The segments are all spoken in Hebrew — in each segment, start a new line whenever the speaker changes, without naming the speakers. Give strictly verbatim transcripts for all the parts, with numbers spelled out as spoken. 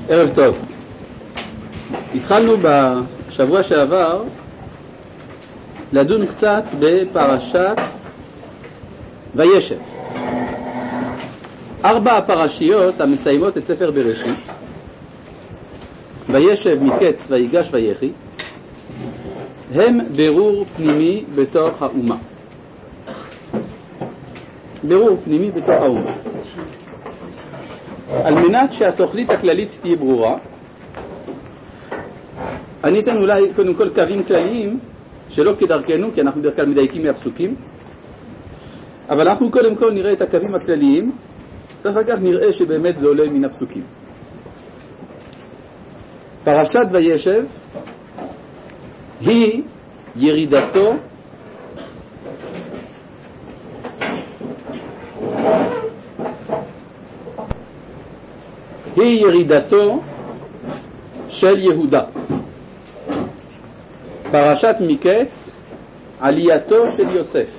ערב טוב. התחלנו בשבוע שעבר לדון קצת בפרשת וישב. ארבע הפרשיות המסיימות את ספר בראשית, וישב, מקץ, ויגש, ויחי, הם ברור פנימי בתוך האומה. ברור פנימי בתוך האומה. על מנת שהתוכנית הכללית תהיה ברורה, אני אתן אולי קודם כל קווים כלליים שלא כדרכנו, כי אנחנו בדרך כלל מדייקים מהפסוקים, אבל אנחנו קודם כל נראה את הקווים הכלליים, ואחר כך נראה שבאמת זה עולה מן הפסוקים. פרשת וישב היא ירידתו היא ירידתו של יהודה. פרשת מקץ, עלייתו של יוסף.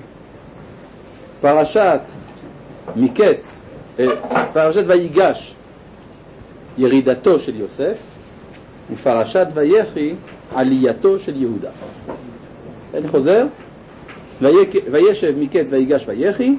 פרשת מקץ, פרשת ויגש, ירידתו של יוסף, ופרשת ויחי, עלייתו של יהודה. אני חוזר, וישב מקץ ויגש ויחי,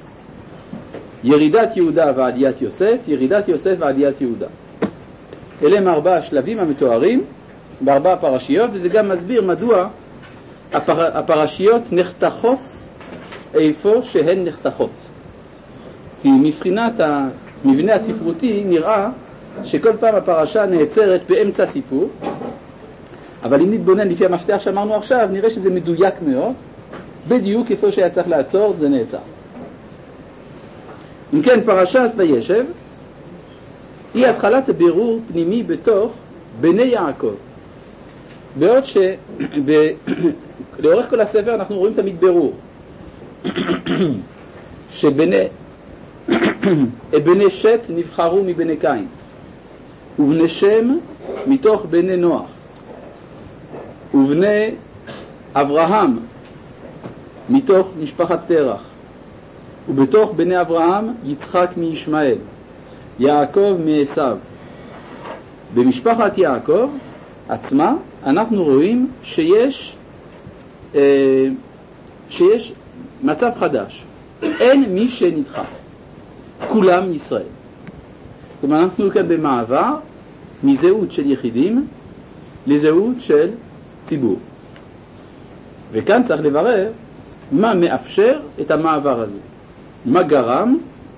ירידת יהודה ועליית יוסף, ירידת יוסף ועליית יהודה. אלה הם ארבעה השלבים המתוארים בארבעה פרשיות, וזה גם מסביר מדוע הפר... הפרשיות נחתכות איפה שהן נחתכות. כי מבחינת המבנה הספרותי נראה שכל פעם הפרשה נעצרת באמצע סיפור, אבל אם נתבונן לפי המפתח שאמרנו עכשיו, נראה שזה מדויק מאוד, בדיוק איפה שהיה צריך לעצור זה נעצר. אם כן, פרשת וישב היא התחלת בירור פנימי בתוך בני יעקב. בעוד שלאורך כל הספר אנחנו רואים תמיד בירור שבני בני שת נבחרו מבני קין, ובני שם מתוך בני נוח, ובני אברהם מתוך משפחת תרח, ובתוך בני אברהם יצחק מישמעאל, יעקב מעשיו. במשפחת יעקב עצמה אנחנו רואים שיש אה, שיש מצב חדש, אין מי שנדחה, כולם ישראל. כלומר אנחנו כאן במעבר מזהות של יחידים לזהות של ציבור, וכאן צריך לברר מה מאפשר את המעבר הזה, מה גרם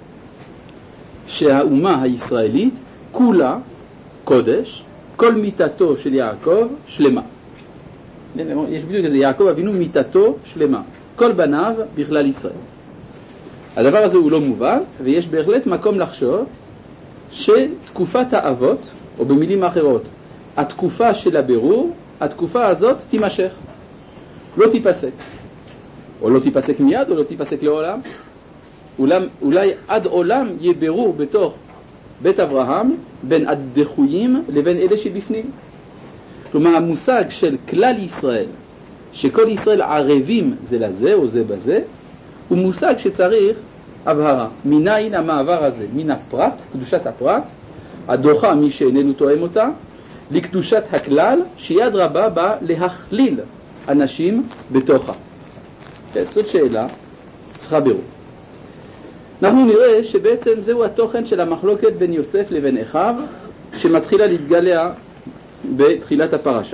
שהאומה הישראלית כולה קודש, כל מיתתו של יעקב שלמה. יש בדיוק כזה, יעקב אבינו מיתתו שלמה, כל בניו בכלל ישראל. הדבר הזה הוא לא מובן, ויש בהחלט מקום לחשוב שתקופת האבות, או במילים אחרות, התקופה של הבירור, התקופה הזאת תימשך, לא תיפסק. או לא תיפסק מיד, או לא תיפסק לעולם. אולי, אולי עד עולם יהיה בירור בתוך בית אברהם בין הדחויים לבין אלה שבפנים. כלומר המושג של כלל ישראל, שכל ישראל ערבים זה לזה או זה בזה, הוא מושג שצריך הבהרה. מניין המעבר הזה, מן הפרט, קדושת הפרט, הדוחה מי שאיננו תואם אותה, לקדושת הכלל, שיד רבה בא להכליל אנשים בתוכה. זאת שאלה, צריכה בירור. אנחנו נראה שבעצם זהו התוכן של המחלוקת בין יוסף לבין אחיו, שמתחילה להתגלע בתחילת הפרשה.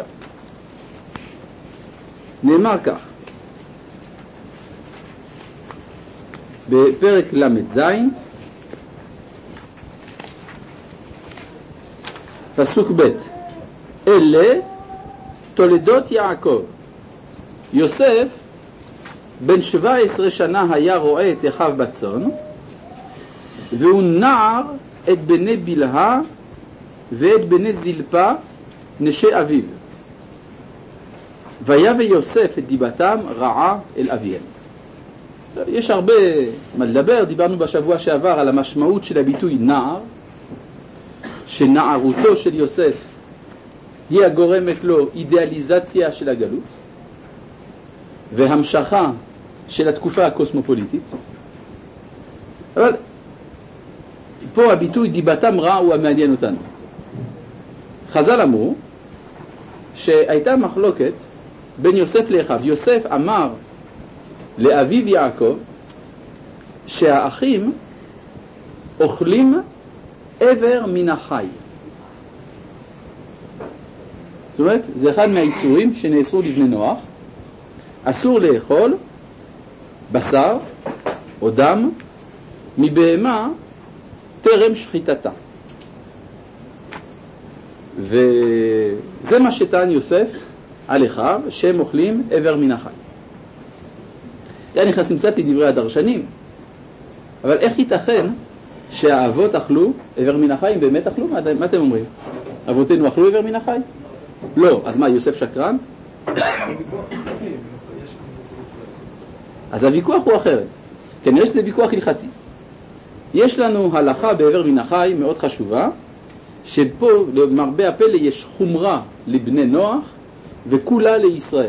נאמר כך, בפרק למד זין, פסוק ב', אלה תולדות יעקב. יוסף בן שבע עשרה שנה היה רואה את אחיו בצאן, והוא נער את בני בלהה ואת בני זלפה נשי אביו, ויבא יוסף את דיבתם רעה אל אביהם. יש הרבה מה לדבר. דיברנו בשבוע שעבר על המשמעות של הביטוי נער, שנערותו של יוסף היא הגורמת לו אידיאליזציה של הגלות והמשכה של התקופה הקוסמופוליטית. אבל פה הביטוי דיבתם רע הוא המעניין אותנו. חז"ל אמרו שהייתה מחלוקת בין יוסף לאחיו. יוסף אמר לאביו יעקב שהאחים אוכלים עבר מן החי. זאת אומרת, זה אחד מהאיסורים שנאסרו לבני נוח. אסור לאכול בשר או דם מבהמה טרם שחיטתה. וזה מה שטען יוסף על אחיו, שהם אוכלים עבר מן החי. אני נכנס קצת לדברי הדרשנים, אבל איך ייתכן שהאבות אכלו עבר מן החי? אם באמת אכלו? מה, מה אתם אומרים? אבותינו אכלו עבר מן החי? לא. אז מה, יוסף שקרן? אז הוויכוח הוא אחרת. כנראה שזה ויכוח הלכתי. יש לנו הלכה בעבר מן החי מאוד חשובה, שפה למרבה הפלא יש חומרה לבני נוח וכולה לישראל.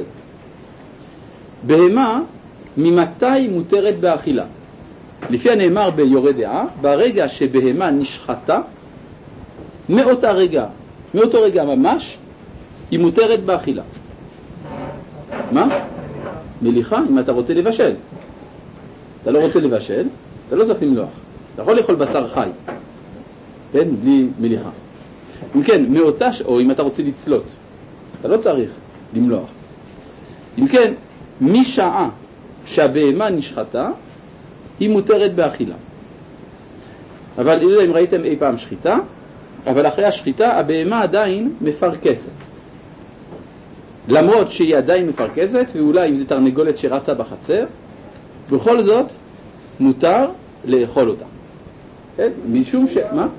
בהמה ממתי מותרת באכילה? לפי הנאמר ביורה דעה, ברגע שבהמה נשחטה, מאותה רגע, מאותו רגע ממש, היא מותרת באכילה. מה? מליחה, אם אתה רוצה לבשל. אתה לא רוצה לבשל, אתה לא צריך למלוח. אתה יכול לאכול בשר חי, כן? בלי מליחה. אם כן, מאותה, או אם אתה רוצה לצלות, אתה לא צריך למלוח. אם כן, משעה שהבהמה נשחטה, היא מותרת באכילה. אבל אם ראיתם אי פעם שחיטה, אבל אחרי השחיטה הבהמה עדיין מפרכסת. למרות שהיא עדיין מפרכסת, ואולי אם זה תרנגולת שרצה בחצר, בכל זאת מותר לאכול אותה. כן? משום ש... מה?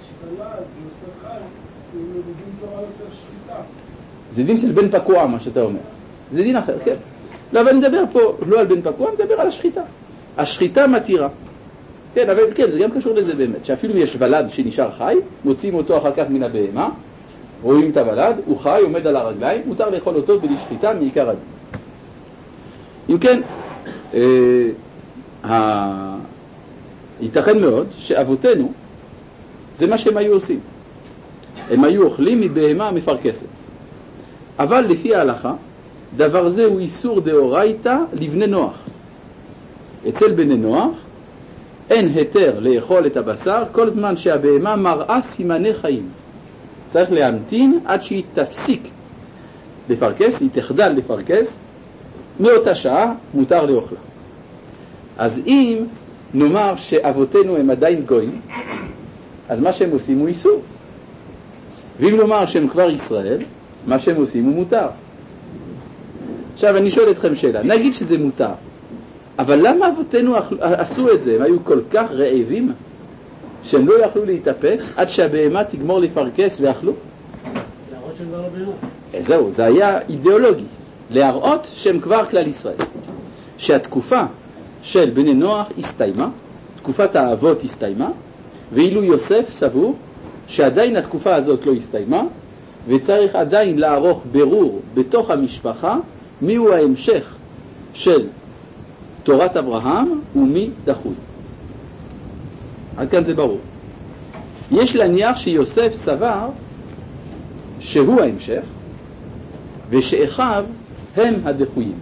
זה דין של בן פקוע, מה שאתה אומר. זה דין אחר, כן. לא, אבל אני מדבר פה לא על בן פקוע, אני מדבר על השחיטה. השחיטה מתירה. כן, אבל כן, זה גם קשור לזה באמת, שאפילו יש ולד שנשאר חי, מוצאים אותו אחר כך מן הבהמה, רואים את הוולד, הוא חי, עומד על הרגליים, מותר לאכול אותו בלי שחיטה מעיקר הדין. אם כן, אה, ה... ייתכן מאוד שאבותינו, זה מה שהם היו עושים. הם היו אוכלים מבהמה מפרכסת. אבל לפי ההלכה, דבר זה הוא איסור דאורייתא לבני נוח. אצל בני נוח אין היתר לאכול את הבשר כל זמן שהבהמה מראה סימני חיים. צריך להמתין עד שהיא תפסיק לפרכס, היא תחדל לפרכס, מאותה שעה מותר לאוכלה. אז אם נאמר שאבותינו הם עדיין גויים, אז מה שהם עושים הוא איסור. ואם נאמר שהם כבר ישראל, מה שהם עושים הוא מותר. עכשיו אני שואל אתכם שאלה, נגיד שזה מותר, אבל למה אבותינו עשו את זה? הם היו כל כך רעבים שהם לא יכלו להתאפק עד שהבהמה תגמור לפרכס ואכלו?
להראות שהם כבר לא בהמה.
זהו, זה היה אידיאולוגי, להראות שהם כבר כלל ישראל. שהתקופה של בני נוח הסתיימה, תקופת האבות הסתיימה, ואילו יוסף סבור שעדיין התקופה הזאת לא הסתיימה, וצריך עדיין לערוך ברור בתוך המשפחה מיהו ההמשך של תורת אברהם ומי דחוי. עד כאן זה ברור. יש להניח שיוסף סבר שהוא ההמשך ושאחיו הם הדחויים.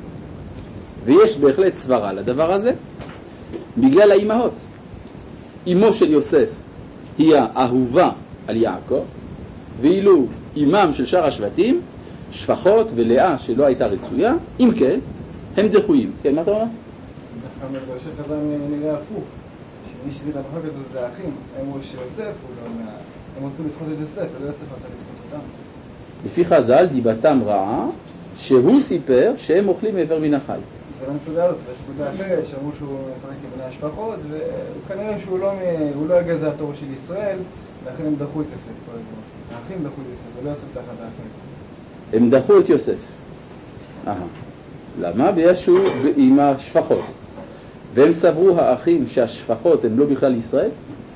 ויש בהחלט סברה לדבר הזה בגלל האימהות. אמו של יוסף היא האהובה על יעקב, ואילו אימם של שאר השבטים, שפחות ולאה שלא הייתה רצויה, אם כן, הם דחויים. כן, מה אתה אומר?
דווקא מרשת הזה נראה הפוך. שמי שהביא את המחלוקת הזאת זה האחים. הם אמרו שיוסף הוא לא מה... הם רוצים לדחות את יוסף, ולא יוסף רצה לדחות אותם. לפי
חז"ל דיבתם רעה, שהוא סיפר שהם אוכלים מעבר מן החי.
זה לא נקודה הזאת, ויש נקודה אחרת, שאמרו שהוא מפרק כבני השפחות, וכנראה שהוא לא הגזע התור של ישראל, ולכן הם דחו את יוסף כל הזמן. האחים דחו את יוסף, ולא יוסף תחת האחים.
הם דחו את יוסף. אהה. למה? בגלל שהוא עם השפחות. והם סברו האחים שהשפחות הם לא בכלל ישראל?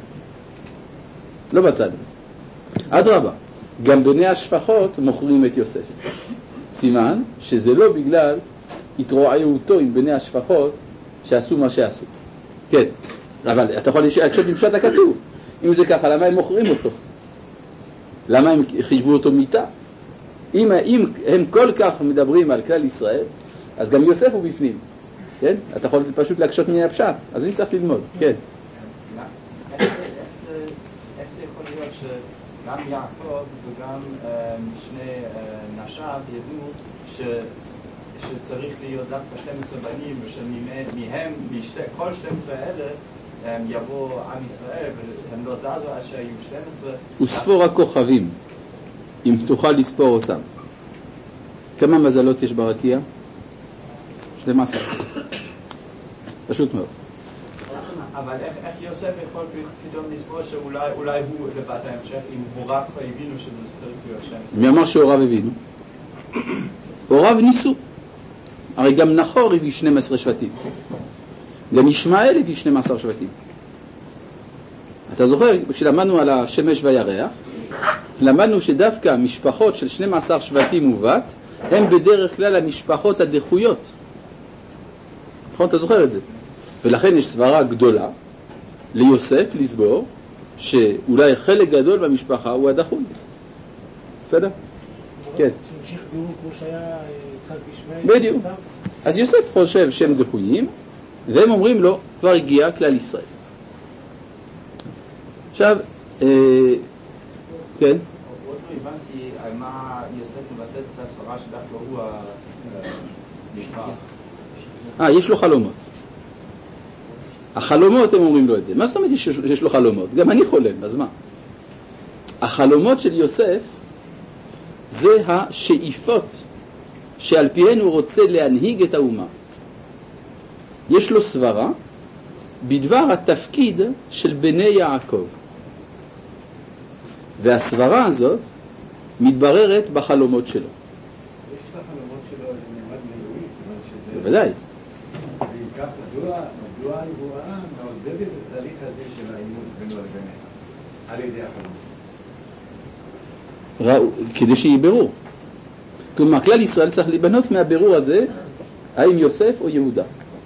לא בצד הזה. אדרבה, גם בני השפחות מוכרים את יוסף. סימן שזה לא בגלל התרועעותו עם בני השפחות שעשו מה שעשו. כן, אבל אתה יכול להקשות עם פשט הכתוב. אם זה ככה, למה הם מוכרים אותו? למה הם חישבו אותו מיטה? אם, אם הם כל כך מדברים על כלל ישראל, אז גם יוסף הוא בפנים, כן? אתה יכול פשוט להקשות מן הפשט, אז אני צריך ללמוד, כן.
איך זה יכול להיות שגם יעקב וגם שני נשיו ידעו שצריך להיות דווקא שתים עשרה בנים, ושמהם, כל שתים עשרה האלה יבוא עם ישראל, והם לא זזו עד שהיו שתים עשרה.
וספור הכוכבים, אם תוכל לספור אותם. כמה מזלות יש ברקיע? שתים עשרה. פשוט מאוד.
אבל איך, איך יוסף יכול פתאום לספור שאולי הוא לבת ההמשך, אם הוריו הבינו שזה צריך להיות שם?
מי אמר שהוריו הבינו? הוריו ניסו. הרי גם נחור הביא שנים עשר שבטים. גם ישמעאל הביא שנים עשר שבטים. אתה זוכר, כשלמדנו על השמש והירח, למדנו שדווקא משפחות של שנים עשר שבטים ובת, הם בדרך כלל המשפחות הדחויות. נכון, אתה זוכר את זה? ולכן יש סברה גדולה ליוסף לסבור שאולי חלק גדול במשפחה הוא הדחוי. בסדר? כן.
שמשיך בירור כמו שהיה קל בשמי.
בדיוק. אז יוסף חושב שהם דחויים, והם אומרים לו, כבר הגיע כלל ישראל. עכשיו, אה, כן?
עוד לא הבנתי על מה יוסף מבסס את הסברה שדווקא הוא הנשבע.
אה, יש לו חלומות. החלומות, הם אומרים לו את זה. מה זאת אומרת שיש לו חלומות? גם אני חולם, אז מה? החלומות של יוסף זה השאיפות שעל פיהן הוא רוצה להנהיג את האומה. יש לו סברה בדבר התפקיד של בני יעקב. והסברה הזאת מתבררת בחלומות שלו.
יש את החלומות שלו, זה נעמד מאלוהים, שזה...
בוודאי.
ואם כך, מדוע הנבואה מעודדת את התהליך הזה של האימות בינו לביניהם, על ידי החלומות?
כדי שיהיה ברור. כלומר, כלל ישראל צריך להיבנות מהבירור הזה, האם יוסף או יהודה.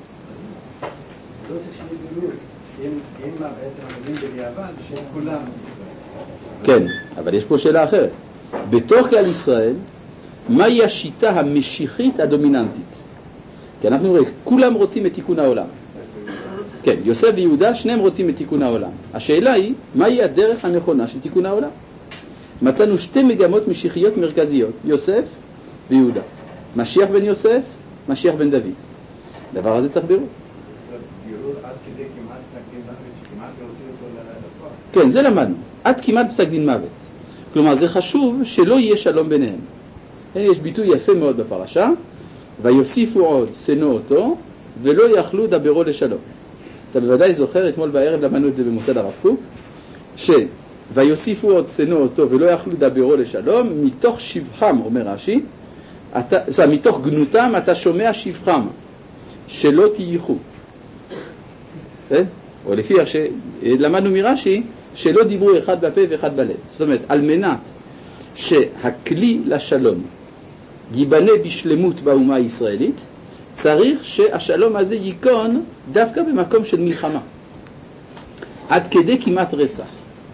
לא צריך שיהיה בירור. אם מה בעצם המבין בדיעבד, שהם כולם
כן, אבל יש פה שאלה אחרת. בתוך כלל ישראל, מהי השיטה המשיחית הדומיננטית? כי אנחנו רואים, כולם רוצים את תיקון העולם. כן, יוסף ויהודה, שניהם רוצים את תיקון העולם. השאלה היא, מהי הדרך הנכונה של תיקון העולם? מצאנו שתי מגמות משיחיות מרכזיות, יוסף ויהודה. משיח בן יוסף, משיח בן דוד. דבר הזה צריך בירור.
בירור עד כדי כמעט פסק דין מוות, שכמעט להוציא אותו לפועל.
כן, זה למדנו. עד כמעט פסק דין מוות. כלומר, זה חשוב שלא יהיה שלום ביניהם. יש ביטוי יפה מאוד בפרשה, ויוסיפו עוד שנאו אותו, ולא יכלו דברו לשלום. אתה בוודאי זוכר, אתמול בערב למדנו את זה במוסד הרב קוק, ש... ויוסיפו עוד שנאו אותו ולא יכלו דברו לשלום, מתוך שבחם, אומר רש"י, אתה, זה, מתוך גנותם אתה שומע שבחם, שלא תייחו. כן? או לפי איך שלמדנו מרש"י, שלא דיברו אחד בפה ואחד בלב. זאת אומרת, על מנת שהכלי לשלום ייבנה בשלמות באומה הישראלית, צריך שהשלום הזה ייכון דווקא במקום של מלחמה. עד כדי כמעט רצח.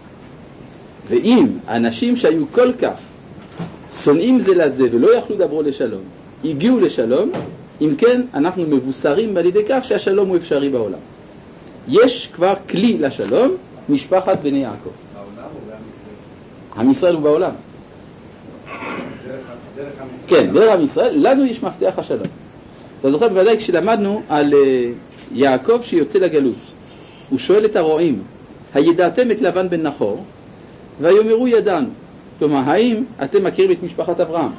ואם אנשים שהיו כל כך שונאים זה לזה ולא יכלו דברו לשלום, הגיעו לשלום, אם כן אנחנו מבוסרים על ידי כך שהשלום הוא אפשרי בעולם. יש כבר כלי לשלום, משפחת בני יעקב.
בעולם או בעם ישראל?
עם ישראל הוא בעולם.
דרך, דרך עם ישראל.
כן, דרך עם ישראל, לנו יש מפתח השלום. אתה זוכר בוודאי כשלמדנו על uh, יעקב שיוצא לגלות, הוא שואל את הרועים, הידעתם את לבן בן נחור? ויאמרו ידענו. כלומר, האם אתם מכירים את משפחת אברהם?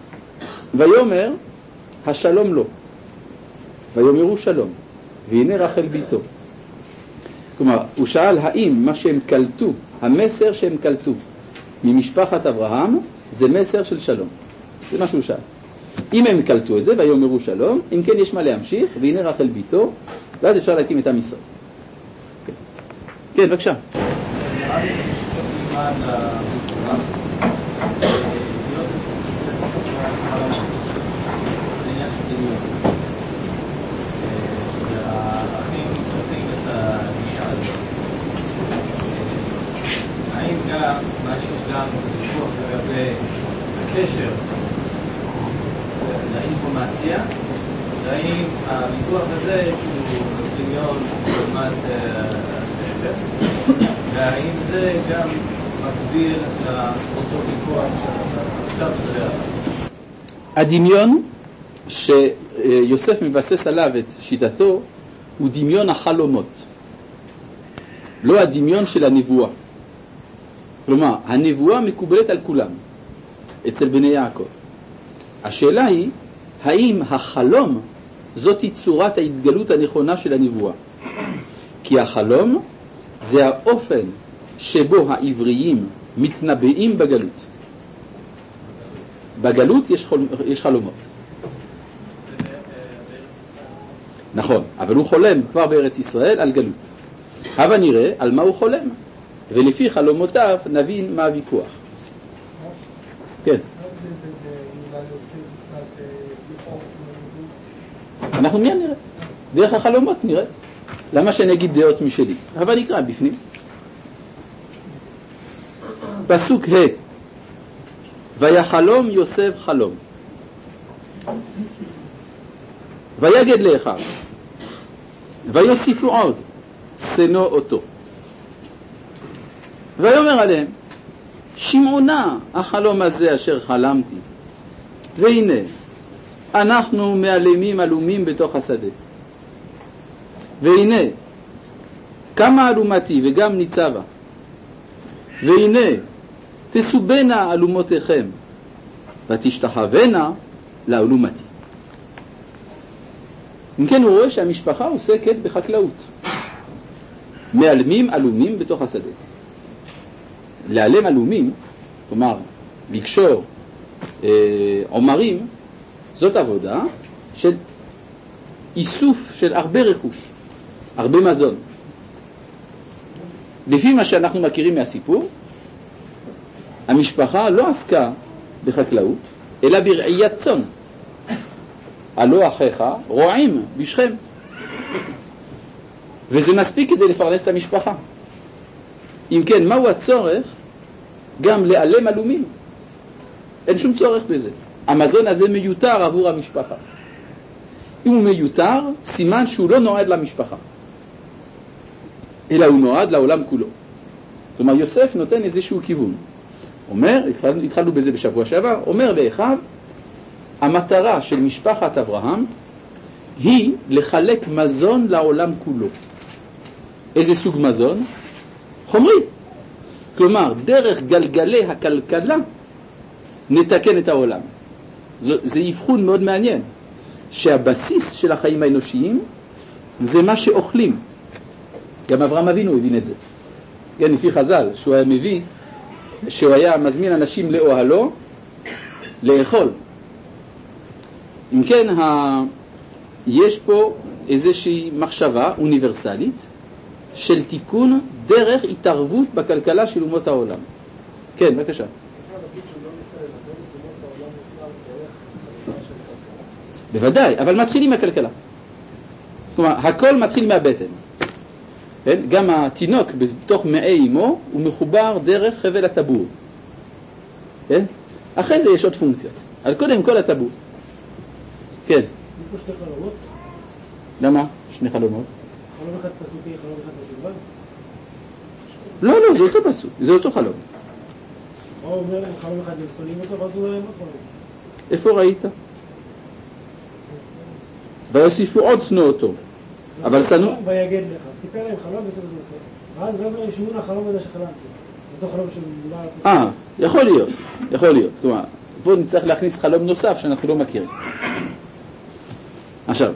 ויאמר, השלום לא. ויאמרו שלום. והנה רחל ביתו. כלומר, הוא שאל האם מה שהם קלטו, המסר שהם קלטו ממשפחת אברהם, זה מסר של שלום. זה מה שהוא שאל. אם הם קלטו את זה, ויאמרו שלום, אם כן יש מה להמשיך, והנה רחל ביתו, ואז אפשר להקים את עם ישראל. כן, כן, בבקשה.
האם גם משהו גם ויכוח לגבי הקשר לאינפורמציה, והאם הוויכוח הזה שהוא דמיון לעומת השקר, והאם זה גם מקביל לאותו ויכוח שעכשיו מדבר עליו.
הדמיון שיוסף מבסס עליו את שיטתו הוא דמיון החלומות, לא הדמיון של הנבואה. כלומר, הנבואה מקובלת על כולם, אצל בני יעקב. השאלה היא, האם החלום זאת צורת ההתגלות הנכונה של הנבואה? כי החלום זה האופן שבו העבריים מתנבאים בגלות. בגלות יש, חול... יש חלומות. נכון, אבל הוא חולם כבר בארץ ישראל על גלות. הבה נראה על מה הוא חולם, ולפי חלומותיו נבין מה הוויכוח. כן. אנחנו מיד נראה. דרך החלומות נראה. למה שנגיד דעות משלי? אבל נקרא בפנים. פסוק ה' ויחלום יוסף חלום. ויגד לאחיו. ויוסיפו עוד. שנוא אותו. ויאמר עליהם, שמעו נא החלום הזה אשר חלמתי. והנה, אנחנו מעלמים עלומים בתוך השדה. והנה, כמה אלומתי וגם ניצבה. והנה, תסובנה אלומותיכם, ותשתחוונה לאלומתי. אם כן, הוא רואה שהמשפחה עוסקת בחקלאות. מעלמים אלומים בתוך השדה. להעלם אלומים, כלומר, לקשור אה, עומרים, זאת עבודה של איסוף של הרבה רכוש, הרבה מזון. לפי מה שאנחנו מכירים מהסיפור, המשפחה לא עסקה בחקלאות, אלא ברעיית צאן. הלא אחיך רועים בשכם. וזה מספיק כדי לפרנס את המשפחה. אם כן, מהו הצורך גם להיעלם אלומים? אין שום צורך בזה. המזון הזה מיותר עבור המשפחה. אם הוא מיותר, סימן שהוא לא נועד למשפחה, אלא הוא נועד לעולם כולו. כלומר, יוסף נותן איזשהו כיוון. אומר, התחלנו, התחלנו בזה בשבוע שעבר, אומר לאחיו, המטרה של משפחת אברהם היא לחלק מזון לעולם כולו. איזה סוג מזון? חומרי. כלומר, דרך גלגלי הכלכלה נתקן את העולם. זה יבחון מאוד מעניין, שהבסיס של החיים האנושיים זה מה שאוכלים. גם אברהם אבינו הבין את זה. כן, לפי חז"ל, שהוא היה מביא, שהוא היה מזמין אנשים לאוהלו לאכול. אם כן, ה... יש פה איזושהי מחשבה אוניברסלית של תיקון דרך התערבות בכלכלה של אומות העולם. כן, בבקשה. בוודאי, אבל מתחילים מהכלכלה. כלומר, הכל מתחיל מהבטן. כן? גם התינוק בתוך מעי אמו הוא מחובר דרך חבל הטבור. כן? אחרי זה יש עוד פונקציות. אבל קודם כל הטבור. כן.
יש פה שתי חלומות?
למה? שני חלומות.
חלום אחד פסוקי, חלום אחד בלבד?
לא, לא, זה אותו פסוק, זה אותו חלום.
הוא אומר, חלום אחד לפנים אותו, ואז הוא לא חלום.
איפה ראית? ויוסיפו עוד שנוא אותו. אבל שנוא...
ויגד לך. סיפר להם חלום בסוף זה. ואז לא אומר, ישמעו החלום הזה שחלמתי. זה אותו חלום של...
אה, יכול להיות, יכול להיות. כלומר, פה נצטרך להכניס חלום נוסף שאנחנו לא מכירים. עכשיו,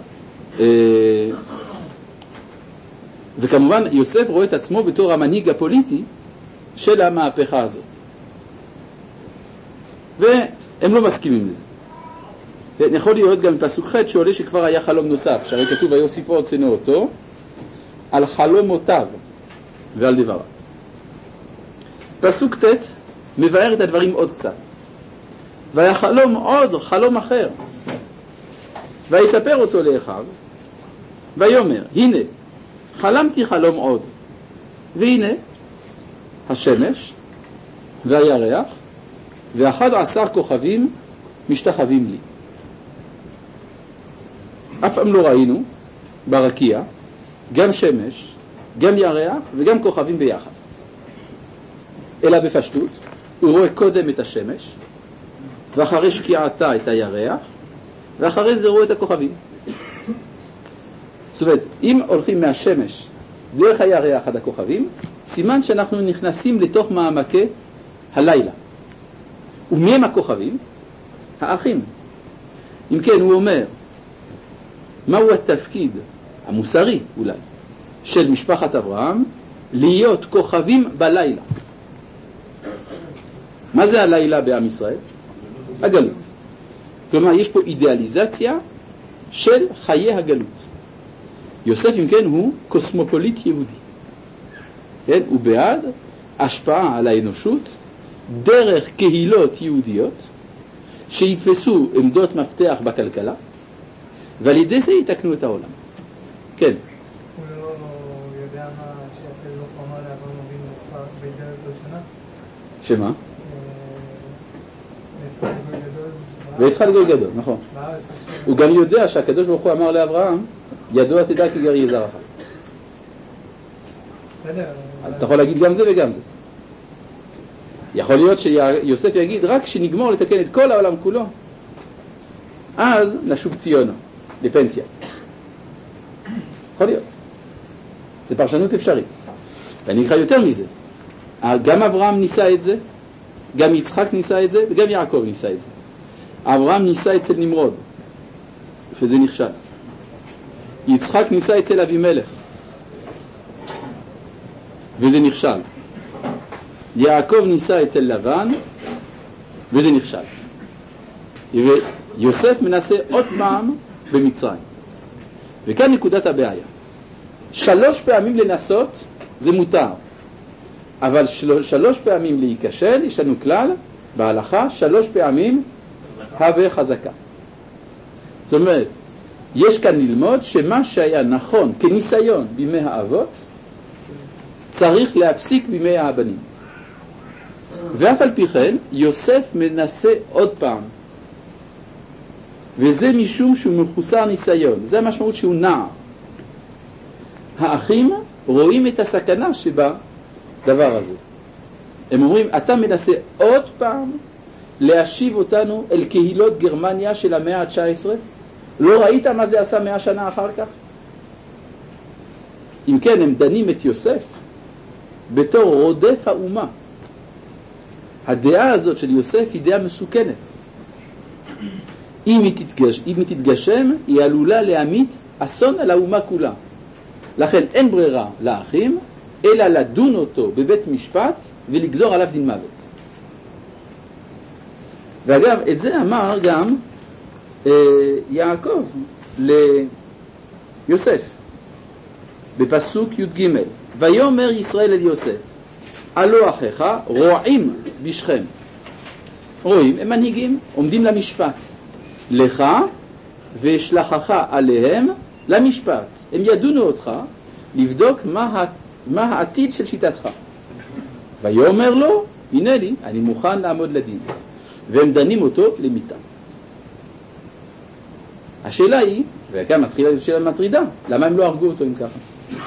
וכמובן יוסף רואה את עצמו בתור המנהיג הפוליטי של המהפכה הזאת. והם לא מסכימים לזה. יכול להיות גם פסוק ח' שעולה שכבר היה חלום נוסף, שהרי כתוב ויוסיפו עוד שנוא אותו, על חלומותיו ועל דבריו. פסוק ט' מבאר את הדברים עוד קצת. ויחלום עוד חלום אחר, ויספר אותו לאחיו, ויאמר, הנה, חלמתי חלום עוד, והנה, השמש והירח ואחד עשר כוכבים משתחווים לי. אף פעם לא ראינו ברקיע גם שמש, גם ירח וגם כוכבים ביחד. אלא בפשטות, הוא רואה קודם את השמש, ואחרי שקיעתה את הירח, ואחרי זה רואה את הכוכבים. זאת אומרת, אם הולכים מהשמש דרך הירח עד הכוכבים, סימן שאנחנו נכנסים לתוך מעמקי הלילה. ומי הם הכוכבים? האחים. אם כן, הוא אומר, מהו התפקיד המוסרי אולי של משפחת אברהם? להיות כוכבים בלילה. מה זה הלילה בעם ישראל? הגלות. כלומר, יש פה אידיאליזציה של חיי הגלות. יוסף, אם כן, הוא קוסמופוליט יהודי. כן? הוא בעד השפעה על האנושות דרך קהילות יהודיות שיתפסו עמדות מפתח בכלכלה, ועל ידי זה יתקנו את העולם. כן.
הוא לא יודע מה שאפל לא חומה לאברהם אבינו בדרך ראשונה?
שמה?
וישחק גוי גדול.
וישחק גוי גדול, נכון. הוא גם יודע שהקדוש ברוך הוא אמר לאברהם, ידוע תדע כי גר יהיה זרעך. אז אתה יכול להגיד גם זה וגם זה. יכול להיות שיוסף יגיד רק שנגמור לתקן את כל העולם כולו, אז נשוב ציונה, לפנסיה. יכול להיות. זה פרשנות אפשרית. ואני אקרא יותר מזה. גם אברהם ניסה את זה, גם יצחק ניסה את זה, וגם יעקב ניסה את זה. אברהם ניסה אצל נמרוד, וזה נכשל. יצחק ניסה אצל אבימלך, וזה נכשל. יעקב ניסה אצל לבן, וזה נכשל. ויוסף מנסה עוד פעם במצרים. וכאן נקודת הבעיה. שלוש פעמים לנסות זה מותר, אבל של, שלוש פעמים להיכשל, יש לנו כלל בהלכה, שלוש פעמים הווה חזקה. זאת אומרת, יש כאן ללמוד שמה שהיה נכון כניסיון בימי האבות צריך להפסיק בימי הבנים. ואף על פי כן יוסף מנסה עוד פעם, וזה משום שהוא מחוסר ניסיון. זה המשמעות שהוא נער. האחים רואים את הסכנה שבדבר הזה. הם אומרים, אתה מנסה עוד פעם להשיב אותנו אל קהילות גרמניה של המאה ה-תשע עשרה? לא ראית מה זה עשה מאה שנה אחר כך? אם כן, הם דנים את יוסף בתור רודף האומה. הדעה הזאת של יוסף היא דעה מסוכנת. אם היא, תתגש, אם היא תתגשם, היא עלולה להמיט אסון על האומה כולה. לכן אין ברירה לאחים, אלא לדון אותו בבית משפט ולגזור עליו דין מוות. ואגב, את זה אמר גם אה, יעקב ליוסף, בפסוק י"ג. ויאמר ישראל אל יוסף, הלא אחיך רועים בשכם. רועים, הם מנהיגים, עומדים למשפט. לך ואשלחך עליהם למשפט. הם ידונו אותך לבדוק מה, מה העתיד של שיטתך. ויאמר לו, הנה לי, אני מוכן לעמוד לדין. והם דנים אותו למיתה. השאלה היא, וכאן מתחילה שאלה מטרידה, למה הם לא הרגו אותו אם ככה?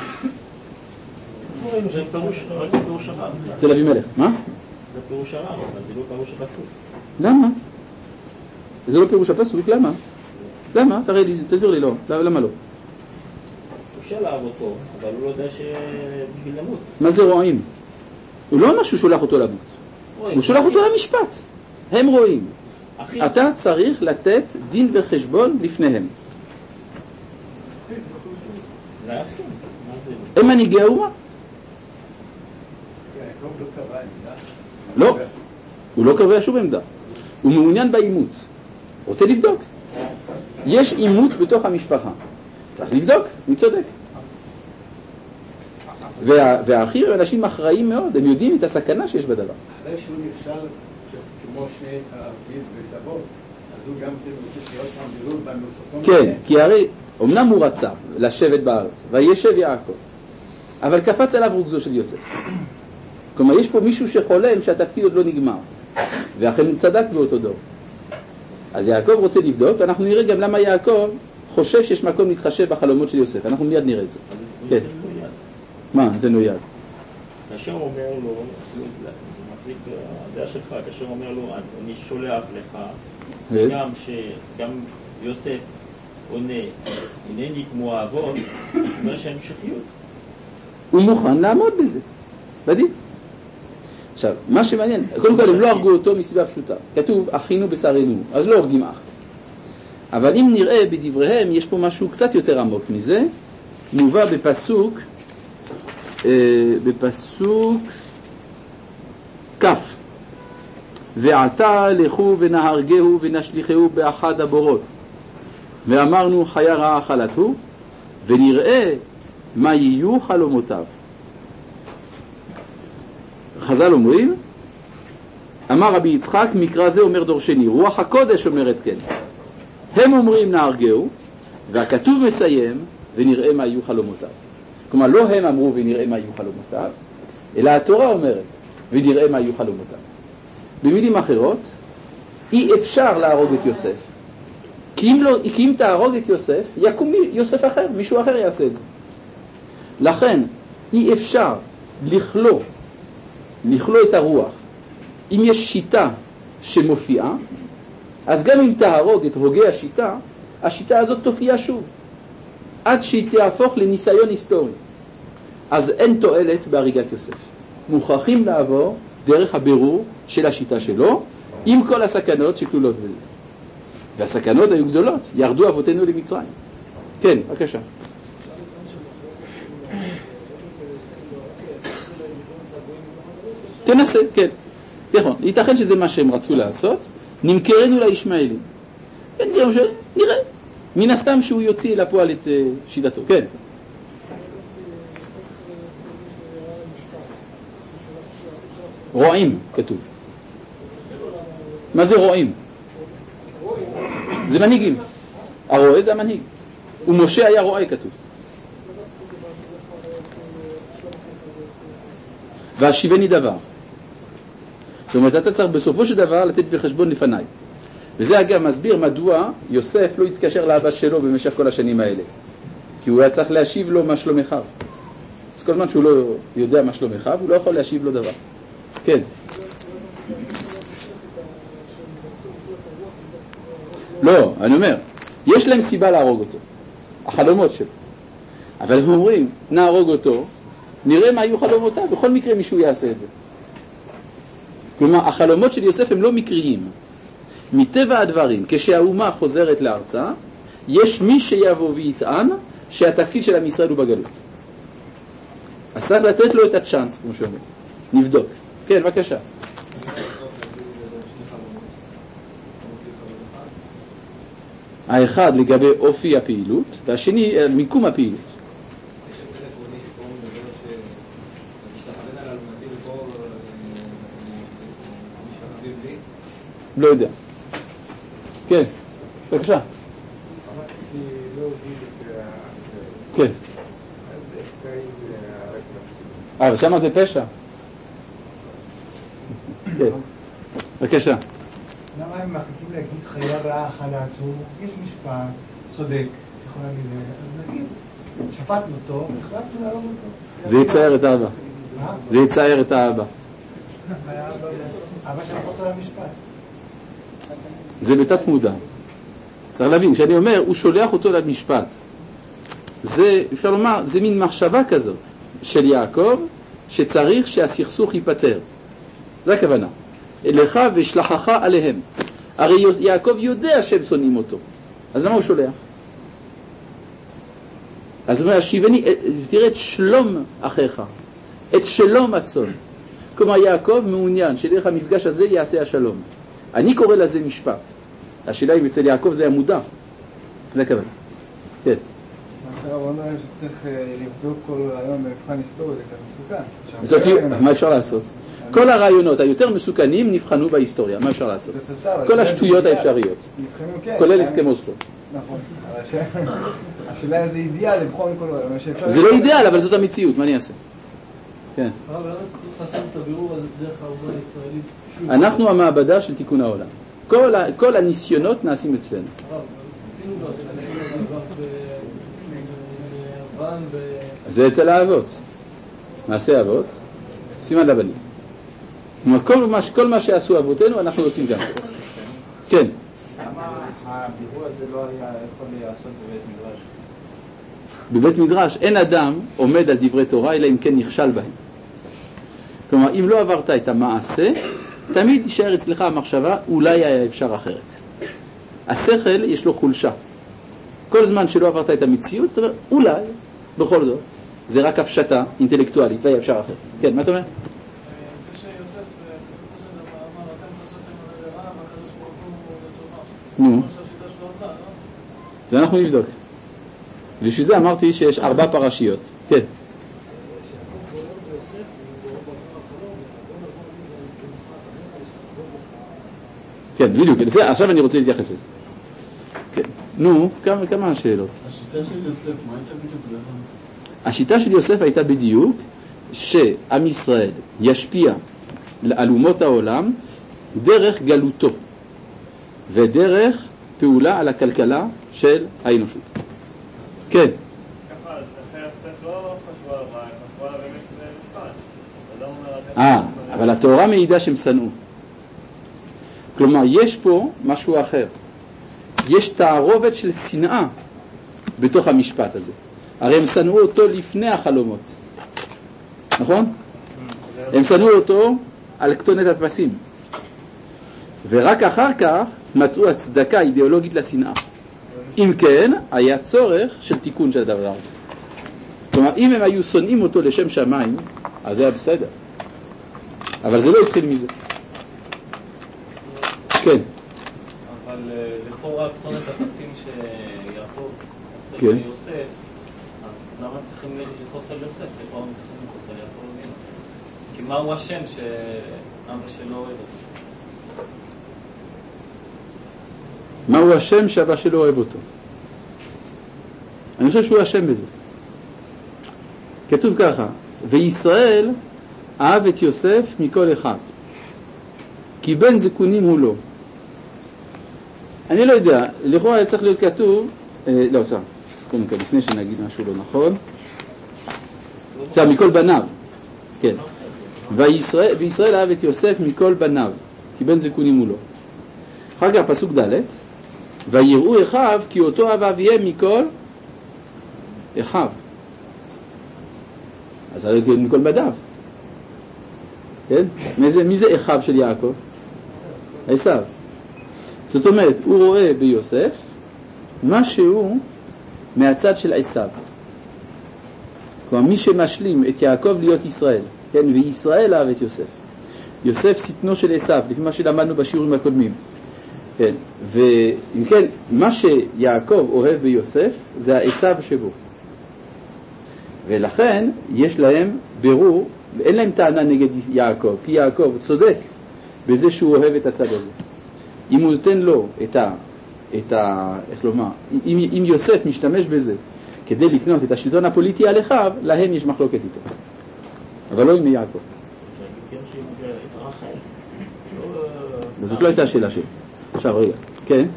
זה פירוש הרב.
אצל אבימלך, מה?
זה פירוש הרב, אבל זה לא פירוש הפסוק.
למה? זה לא פירוש הפסוק, למה? למה? תראה לי, תסביר לי, לא. למה לא?
אפשר לאהב אותו, אבל הוא לא יודע שבשביל למות.
מה זה רואים? הוא לא אומר שהוא שולח אותו למות. הוא שולח אותו למשפט. הם רואים. אתה צריך לתת דין וחשבון לפניהם. הם מנהיגי האומה. לא, הוא לא קובע שום עמדה. הוא מעוניין באימות. רוצה לבדוק. יש אימות בתוך המשפחה. צריך לבדוק, מי צודק. והאחים הם אנשים אחראים מאוד, הם יודעים את הסכנה שיש בדבר.
אחרי שהוא נכשל כמו שני אביו וסבות, אז הוא גם רוצה להיות שם בלול בנוספון.
כן, כי הרי אמנם הוא רצה לשבת בארץ, וישב יעקב, אבל קפץ עליו רוגזו של יוסף. כלומר, יש פה מישהו שחולם שהתפקיד עוד לא נגמר. ואכן הוא צדק באותו דור. אז יעקב רוצה לבדוק, ואנחנו נראה גם למה יעקב חושב שיש מקום להתחשב בחלומות של יוסף. אנחנו מיד נראה את זה. כן. מה? זה נו יד.
כאשר אומר לו, מחזיק הדעה שלך, כאשר אומר לו, אני שולח לך, גם שגם יוסף עונה, הנני כמו האבות, זאת אומרת שהמשכיות.
הוא מוכן לעמוד בזה. בדיוק. עכשיו, מה שמעניין, קודם כל הם לא הרגו אותו מסיבה פשוטה. כתוב, אחינו בשרנו, אז לא הורגים אח. אבל אם נראה בדבריהם, יש פה משהו קצת יותר עמוק מזה, מובא בפסוק, אה, בפסוק כף. ועתה לכו ונהרגהו ונשליחהו באחד הבורות. ואמרנו חיה רעה חלתו, ונראה מה יהיו חלומותיו. חז"ל אומרים, אמר רבי יצחק, מקרא זה אומר דור שני, רוח הקודש אומרת כן. הם אומרים נהרגהו, והכתוב מסיים, ונראה מה יהיו חלומותיו. כלומר, לא הם אמרו ונראה מה יהיו חלומותיו, אלא התורה אומרת, ונראה מה יהיו חלומותיו. במילים אחרות, אי אפשר להרוג את יוסף. כי אם, לא, כי אם תהרוג את יוסף, יקום יוסף אחר, מישהו אחר יעשה את זה. לכן, אי אפשר לכלוא, לכלוא את הרוח. אם יש שיטה שמופיעה, אז גם אם תהרוג את הוגי השיטה, השיטה הזאת תופיע שוב, עד שהיא תהפוך לניסיון היסטורי. אז אין תועלת בהריגת יוסף. מוכרחים לעבור דרך הבירור של השיטה שלו, עם כל הסכנות שכלולות בזה. והסכנות היו גדולות, ירדו אבותינו למצרים. כן, בבקשה. תנסה, כן. נכון, ייתכן שזה מה שהם רצו לעשות, נמכרנו לישמעאלים. כן, נראה. מן הסתם שהוא יוציא לפועל את שיטתו. כן. רועים, כתוב. מה זה רועים? זה מנהיגים. הרועה זה המנהיג. ומשה היה רועה, כתוב. והשיבני דבר. זאת אומרת, אתה צריך בסופו של דבר לתת בחשבון לפניי. וזה אגב מסביר מדוע יוסף לא התקשר לאבא שלו במשך כל השנים האלה. כי הוא היה צריך להשיב לו מה שלומך. אז כל זמן שהוא לא יודע מה שלומך, הוא לא יכול להשיב לו דבר. כן. לא, אני אומר, יש להם סיבה להרוג אותו. החלומות שלו. אבל הם אומרים, נהרוג אותו, נראה מה היו חלומותיו. בכל מקרה מישהו יעשה את זה. כלומר, החלומות של יוסף הם לא מקריים. מטבע הדברים, כשהאומה חוזרת לארצה, יש מי שיבוא ויטען שהתפקיד של עם ישראל הוא בגלות. אז צריך לתת לו את הצ'אנס, כמו שאומר. נבדוק. כן, בבקשה. האחד לגבי אופי הפעילות, והשני מיקום הפעילות. לא יודע. כן, בבקשה. כן. אה, ושמה זה פשע? כן, בבקשה.
למה הם מחליטים להגיד חיה רעה חלתו? יש משפט צודק, יכול להגיד, אז נגיד, שפטנו אותו, החלטנו להרוג אותו.
זה יצייר את האבא. זה יצייר את האבא.
אבא שלח אותו למשפט.
זה בתת מודע. צריך להבין, כשאני אומר, הוא שולח אותו למשפט. זה, אפשר לומר, זה מין מחשבה כזאת של יעקב, שצריך שהסכסוך ייפטר. זה הכוונה. אליך ושלחך עליהם. הרי יעקב יודע שהם שונאים אותו. אז למה הוא שולח? אז הוא אומר, שיבני, תראה את שלום אחיך, את שלום הצאן. כלומר, יעקב מעוניין שדרך המפגש הזה יעשה השלום. אני קורא לזה משפט. השאלה היא אצל יעקב זה המודע. זה הכוונה. כן.
עכשיו הרב אומר שצריך לבדוק כל רעיון במבחן היסטורי, זה כאן מסוכן.
מה אפשר לעשות? כל הרעיונות היותר מסוכנים נבחנו בהיסטוריה. מה אפשר לעשות? כל השטויות האפשריות. כולל הסכם אוסלו.
נכון. השאלה זה אידיאל לבחון כל רעיון.
זה לא אידיאל, אבל זאת המציאות. מה אני אעשה? כן.
אבל למה צריך לעשות את הבירור הזה דרך האומה הישראלית?
אנחנו המעבדה של תיקון העולם. כל, כל הניסיונות נעשים אצלנו. זה אצל האבות. מעשה אבות, סימן לבנים. כל מה, כל מה שעשו אבותינו אנחנו עושים גם. כן.
למה הבירור הזה לא היה יכול לעשות בבית מדרש?
בבית מדרש אין אדם עומד על דברי תורה אלא אם כן נכשל בהם. כלומר, אם לא עברת את המעשה, תמיד יישאר אצלך המחשבה, אולי היה אפשר אחרת. השכל יש לו חולשה. כל זמן שלא עברת את המציאות, אתה אומר, אולי, בכל זאת, זה רק הפשטה אינטלקטואלית, והיה אפשר אחרת. כן, מה אתה אומר?
כשיוסף בסופו של דבר אמר, אתם חשבתם על הרע, והקדוש ברוך הוא לטובה.
נו. זה אנחנו נבדוק. ובשביל זה אמרתי שיש ארבע פרשיות. כן. כן, בדיוק. זה, עכשיו אני רוצה להתייחס לזה. כן. נו, כמה, כמה השאלות?
השיטה של יוסף, מה הייתה בדיוק בדרך?
השיטה של יוסף הייתה בדיוק שעם ישראל ישפיע על אומות העולם דרך גלותו ודרך פעולה על הכלכלה של האנושות. כן. אה, אבל התורה מעידה שהם שנאו. כלומר, יש פה משהו אחר. יש תערובת של שנאה בתוך המשפט הזה. הרי הם שנאו אותו לפני החלומות. נכון? הם שנאו אותו על כתונת הפסים. ורק אחר כך מצאו הצדקה אידיאולוגית לשנאה. אם כן, היה צורך של תיקון של הדבר הזה. כלומר, אם הם היו שונאים אותו לשם שמיים, אז זה היה בסדר. אבל זה לא התחיל מזה. כן.
אבל לכאורה כתונת הפסים שיעקב
כן.
יוסף, אז למה צריכים לכעוס על יוסף? לכאורה הם צריכים לכעוס על יעקב אבינו. כי מהו השם שאבא שלו אוהב אותו?
מהו השם שאבא שלו אוהב אותו? אני חושב שהוא השם בזה. כתוב ככה, וישראל אהב את יוסף מכל אחד, כי בן זקונים הוא לא. אני לא יודע, לכאורה צריך להיות כתוב, אה, לא, סע, קודם כל, לפני שנגיד משהו לא נכון, סע, מכל בניו, כן. וישראל, וישראל אהב את יוסף מכל בניו, כי בן זקונים הוא לא. אחר כך פסוק ד' ויראו אחיו כי אותו אהב אביהם מכל אחיו. אז הרי מכל בניו. כן? מי זה, מי זה אחיו של יעקב? עשיו. זאת אומרת, הוא רואה ביוסף משהו מהצד של עשיו. כלומר, מי שמשלים את יעקב להיות ישראל, כן? וישראל אהב את יוסף. יוסף שטנו של עשיו, לפי מה שלמדנו בשיעורים הקודמים. כן, ואם כן, מה שיעקב אוהב ביוסף זה העשיו שבו. ולכן יש להם ברור, אין להם טענה נגד יעקב, כי יעקב צודק בזה שהוא אוהב את הצד הזה. אם הוא נותן לו את ה... את ה איך לומר, אם, אם יוסף משתמש בזה כדי לקנות את השלטון הפוליטי על אחיו, להם יש מחלוקת איתו. אבל לא עם יעקב. זאת לא הייתה השאלה שלי. עכשיו רגע, כן?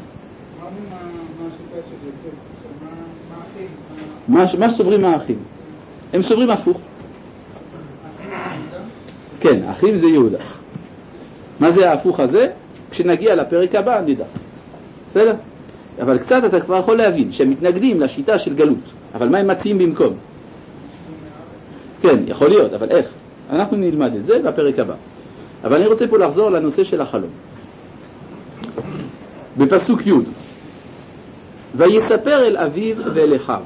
מה סוברים האחים? הם סוברים הפוך. כן, אחים זה יהודה. מה זה ההפוך הזה? כשנגיע לפרק הבא נדע. בסדר? אבל קצת אתה כבר יכול להבין שהם מתנגדים לשיטה של גלות. אבל מה הם מציעים במקום? כן, יכול להיות, אבל איך? אנחנו נלמד את זה בפרק הבא. אבל אני רוצה פה לחזור לנושא של החלום. בפסוק י' ויספר אל אביו ואל אחיו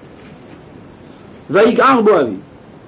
ויגער בו אביו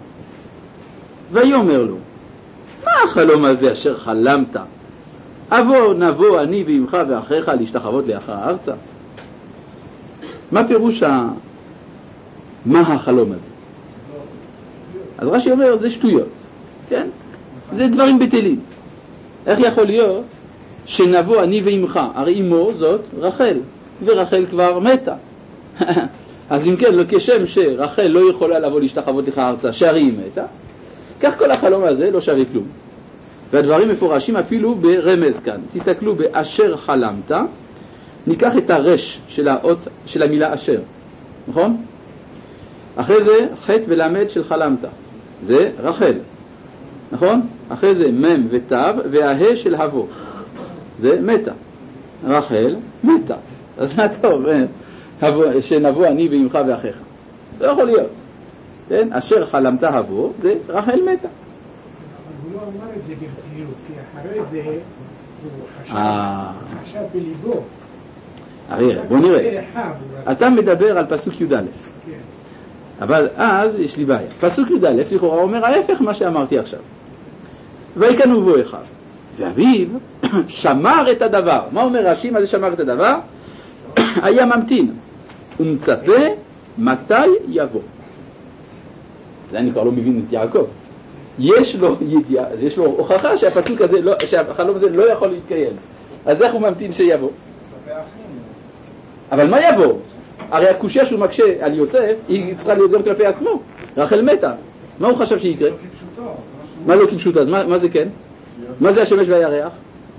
ויאמר לו מה החלום הזה אשר חלמת? אבוא נבוא אני ואמך ואחיך להשתחוות לאחר הארצה. מה פירוש ה... מה החלום הזה? אז רש"י אומר זה שטויות, כן? זה דברים בטלים. איך יכול להיות שנבוא אני ואמך? הרי אמו זאת רחל, ורחל כבר מתה. אז אם כן, לא כשם שרחל לא יכולה לבוא להשתחוות לך ארצה, שהרי היא מתה, כך כל החלום הזה לא שווה כלום. והדברים מפורשים אפילו ברמז כאן. תסתכלו באשר חלמת, ניקח את הרש של, האות, של המילה אשר, נכון? אחרי זה ח' ולמד של חלמת, זה רחל, נכון? אחרי זה מם ותו והה של הבו, זה מתה. רחל מתה. אז מה טוב, שנבוא אני ואמך ואחיך. זה לא יכול להיות. כן? אשר חלמת הבו, זה רחל מתה.
הוא לא אמר את זה ברצינות, כי אחרי זה הוא חשב בליבו.
הרי, בוא נראה. אתה מדבר על פסוק י"א. אבל אז יש לי בעיה. פסוק י"א לכאורה אומר ההפך מה שאמרתי עכשיו. ויקנו בו אחיו. ואביו שמר את הדבר. מה אומר רש"י? מה זה שמר את הדבר? היה ממתין ומצפה מתי יבוא. זה אני כבר לא מבין את יעקב. יש לו ידיעה, יש לו הוכחה שהפסוק הזה, לא, שהחלום הזה לא יכול להתקיים. אז איך הוא ממתין שיבוא? אבל מה יבוא? הרי הקושיה שהוא מקשה על יוסף היא צריכה להיות גם כלפי עצמו. רחל מתה. מה הוא חשב שיקרה? מה לא כפשוטו? אז מה, מה זה כן? מה זה השמש והירח?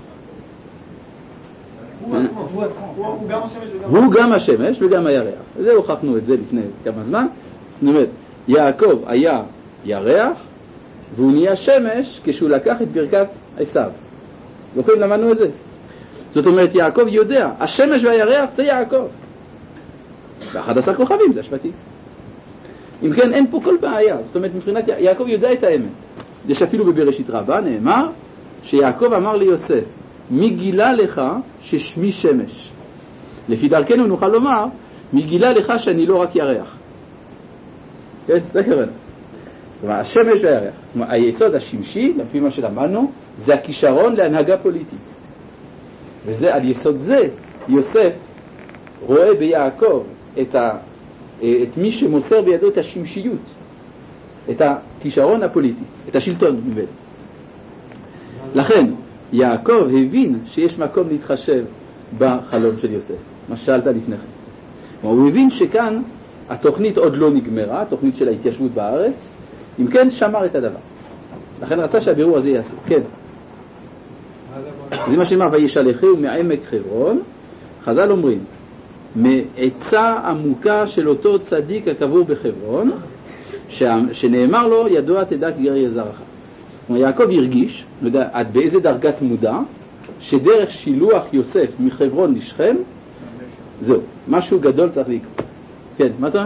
הוא גם השמש וגם הירח. זה הוכחנו את זה לפני כמה זמן. זאת אומרת, יעקב היה ירח והוא נהיה שמש כשהוא לקח את ברכת עשיו. זוכרים למדנו את זה? זאת אומרת, יעקב יודע, השמש והירח זה יעקב. ואחד עשר כוכבים זה השבטים. אם כן, אין פה כל בעיה. זאת אומרת, מבחינת יעקב יודע את האמת. יש אפילו בבראשית רבה נאמר שיעקב אמר ליוסף, מי גילה לך ששמי שמש? לפי דרכנו נוכל לומר, מי גילה לך שאני לא רק ירח. כן? זה כוונה. כלומר, השמש והירח. כלומר, היסוד השמשי, לפי מה שלמדנו, זה הכישרון להנהגה פוליטית. וזה, על יסוד זה, יוסף רואה ביעקב את, ה, את מי שמוסר בידו את השמשיות, את הכישרון הפוליטי, את השלטון מבית. לכן, יעקב הבין שיש מקום להתחשב בחלום של יוסף, מה שאלת לפני כן. הוא הבין שכאן התוכנית עוד לא נגמרה, התוכנית של ההתיישבות בארץ, אם כן שמר את הדבר. לכן רצה שהבירור הזה יעשה. כן. זה מה שאמר, וישלחהו מעמק חברון. חז"ל אומרים, מעצה עמוקה של אותו צדיק הקבור בחברון, שנאמר לו, ידוע תדע כי גר זרעך. יעקב הרגיש, לא יודע עד באיזה דרגת מודע, שדרך שילוח יוסף מחברון לשכם, זהו, משהו גדול צריך לקרות. כן, מה אתה?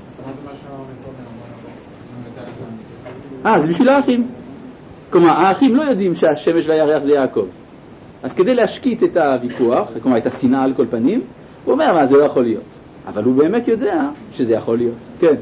אה, זה בשביל האחים. כלומר, האחים לא יודעים שהשמש והירח זה יעקב. אז כדי להשקיט את הוויכוח, כלומר, את השנאה על כל פנים, הוא אומר, מה, זה לא יכול להיות. אבל הוא באמת יודע שזה יכול להיות. כן.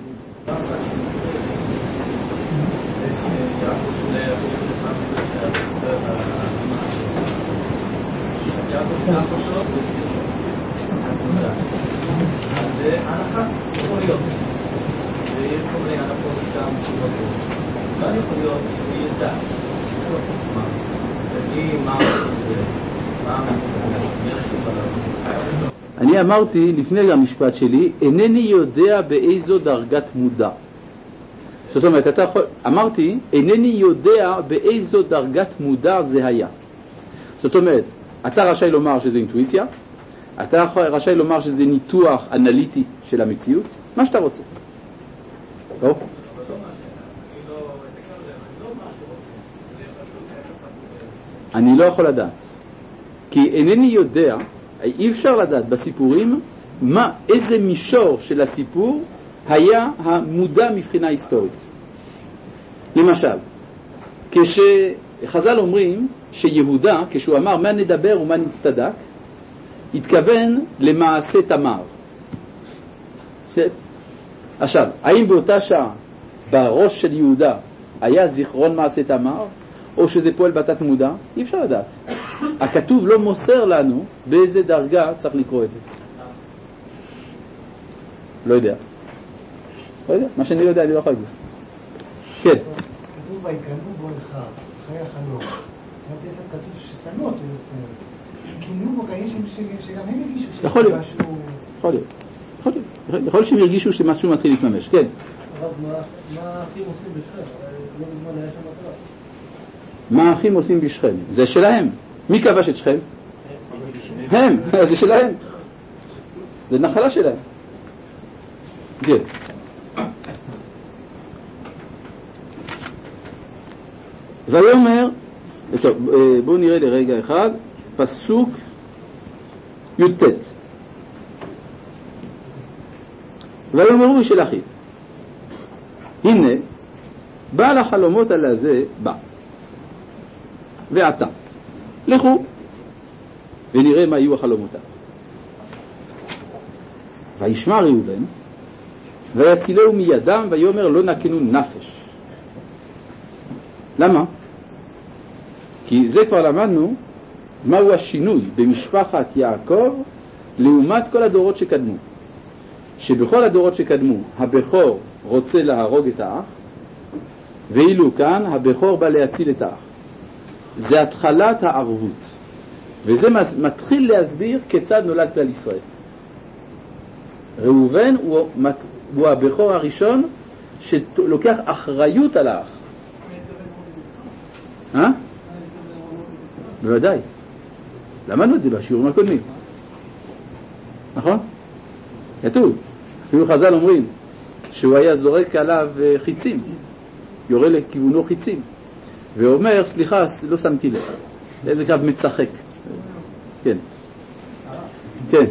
זה הנחה, יכול להיות. ויש כל מיני הנחות שם תשובות. לא יכול להיות שהוא ידע. מה? תגיד מה זה? מה זה?
אני אמרתי לפני המשפט שלי, אינני יודע באיזו דרגת מודע. זאת אומרת, אתה יכול, אמרתי, אינני יודע באיזו דרגת מודע זה היה. זאת אומרת, אתה רשאי לומר שזה אינטואיציה, אתה רשאי לומר שזה ניתוח אנליטי של המציאות, מה שאתה רוצה. טוב? אני לא יכול לדעת. כי אינני יודע, אי אפשר לדעת בסיפורים, מה, איזה מישור של הסיפור היה המודע מבחינה היסטורית. למשל, כשחז"ל אומרים שיהודה, כשהוא אמר מה נדבר ומה נצטדק, התכוון למעשה תמר. עכשיו, האם באותה שעה בראש של יהודה היה זיכרון מעשה תמר, או שזה פועל בתת מודע? אי אפשר לדעת. הכתוב לא מוסר לנו באיזה דרגה צריך לקרוא את זה. לא יודע. לא יודע. מה שאני לא יודע אני לא יכול להגיד. כן.
כתוב ויקנו בו אחיו, אחרי החלום. כתוב שתנות, כינו בו כאלה שגם הם הרגישו
יכול להיות. יכול להיות. יכול להיות. יכול להיות שהם הרגישו שמשהו מתחיל להתממש. כן.
הרב, מה האחים עושים בשכם? מזמן היה שם הקרב.
מה האחים עושים בשכם? זה שלהם. מי כבש את שכם? הם, זה שלהם. זה נחלה שלהם. כן. ויאמר, טוב, בואו נראה לרגע אחד, פסוק י"ט. ויאמרו בשל אחיו, הנה, בעל החלומות על הזה בא. ועתה, לכו, ונראה מה יהיו החלומות. וישמע ראובן, ויצילהו מידם, ויאמר לא נקנו נפש. למה? כי זה כבר למדנו מהו השינוי במשפחת יעקב לעומת כל הדורות שקדמו. שבכל הדורות שקדמו הבכור רוצה להרוג את האח, ואילו כאן הבכור בא להציל את האח. זה התחלת הערבות, וזה מתחיל להסביר כיצד נולד כלל ישראל. ראובן הוא, הוא הבכור הראשון שלוקח אחריות על האח. אה? בוודאי. למדנו את זה בשיעורים הקודמים. נכון? כתוב. אפילו חז"ל אומרים שהוא היה זורק עליו חיצים, יורה לכיוונו חיצים, ואומר, סליחה, לא שמתי לב. איזה קרב מצחק. כן. כן.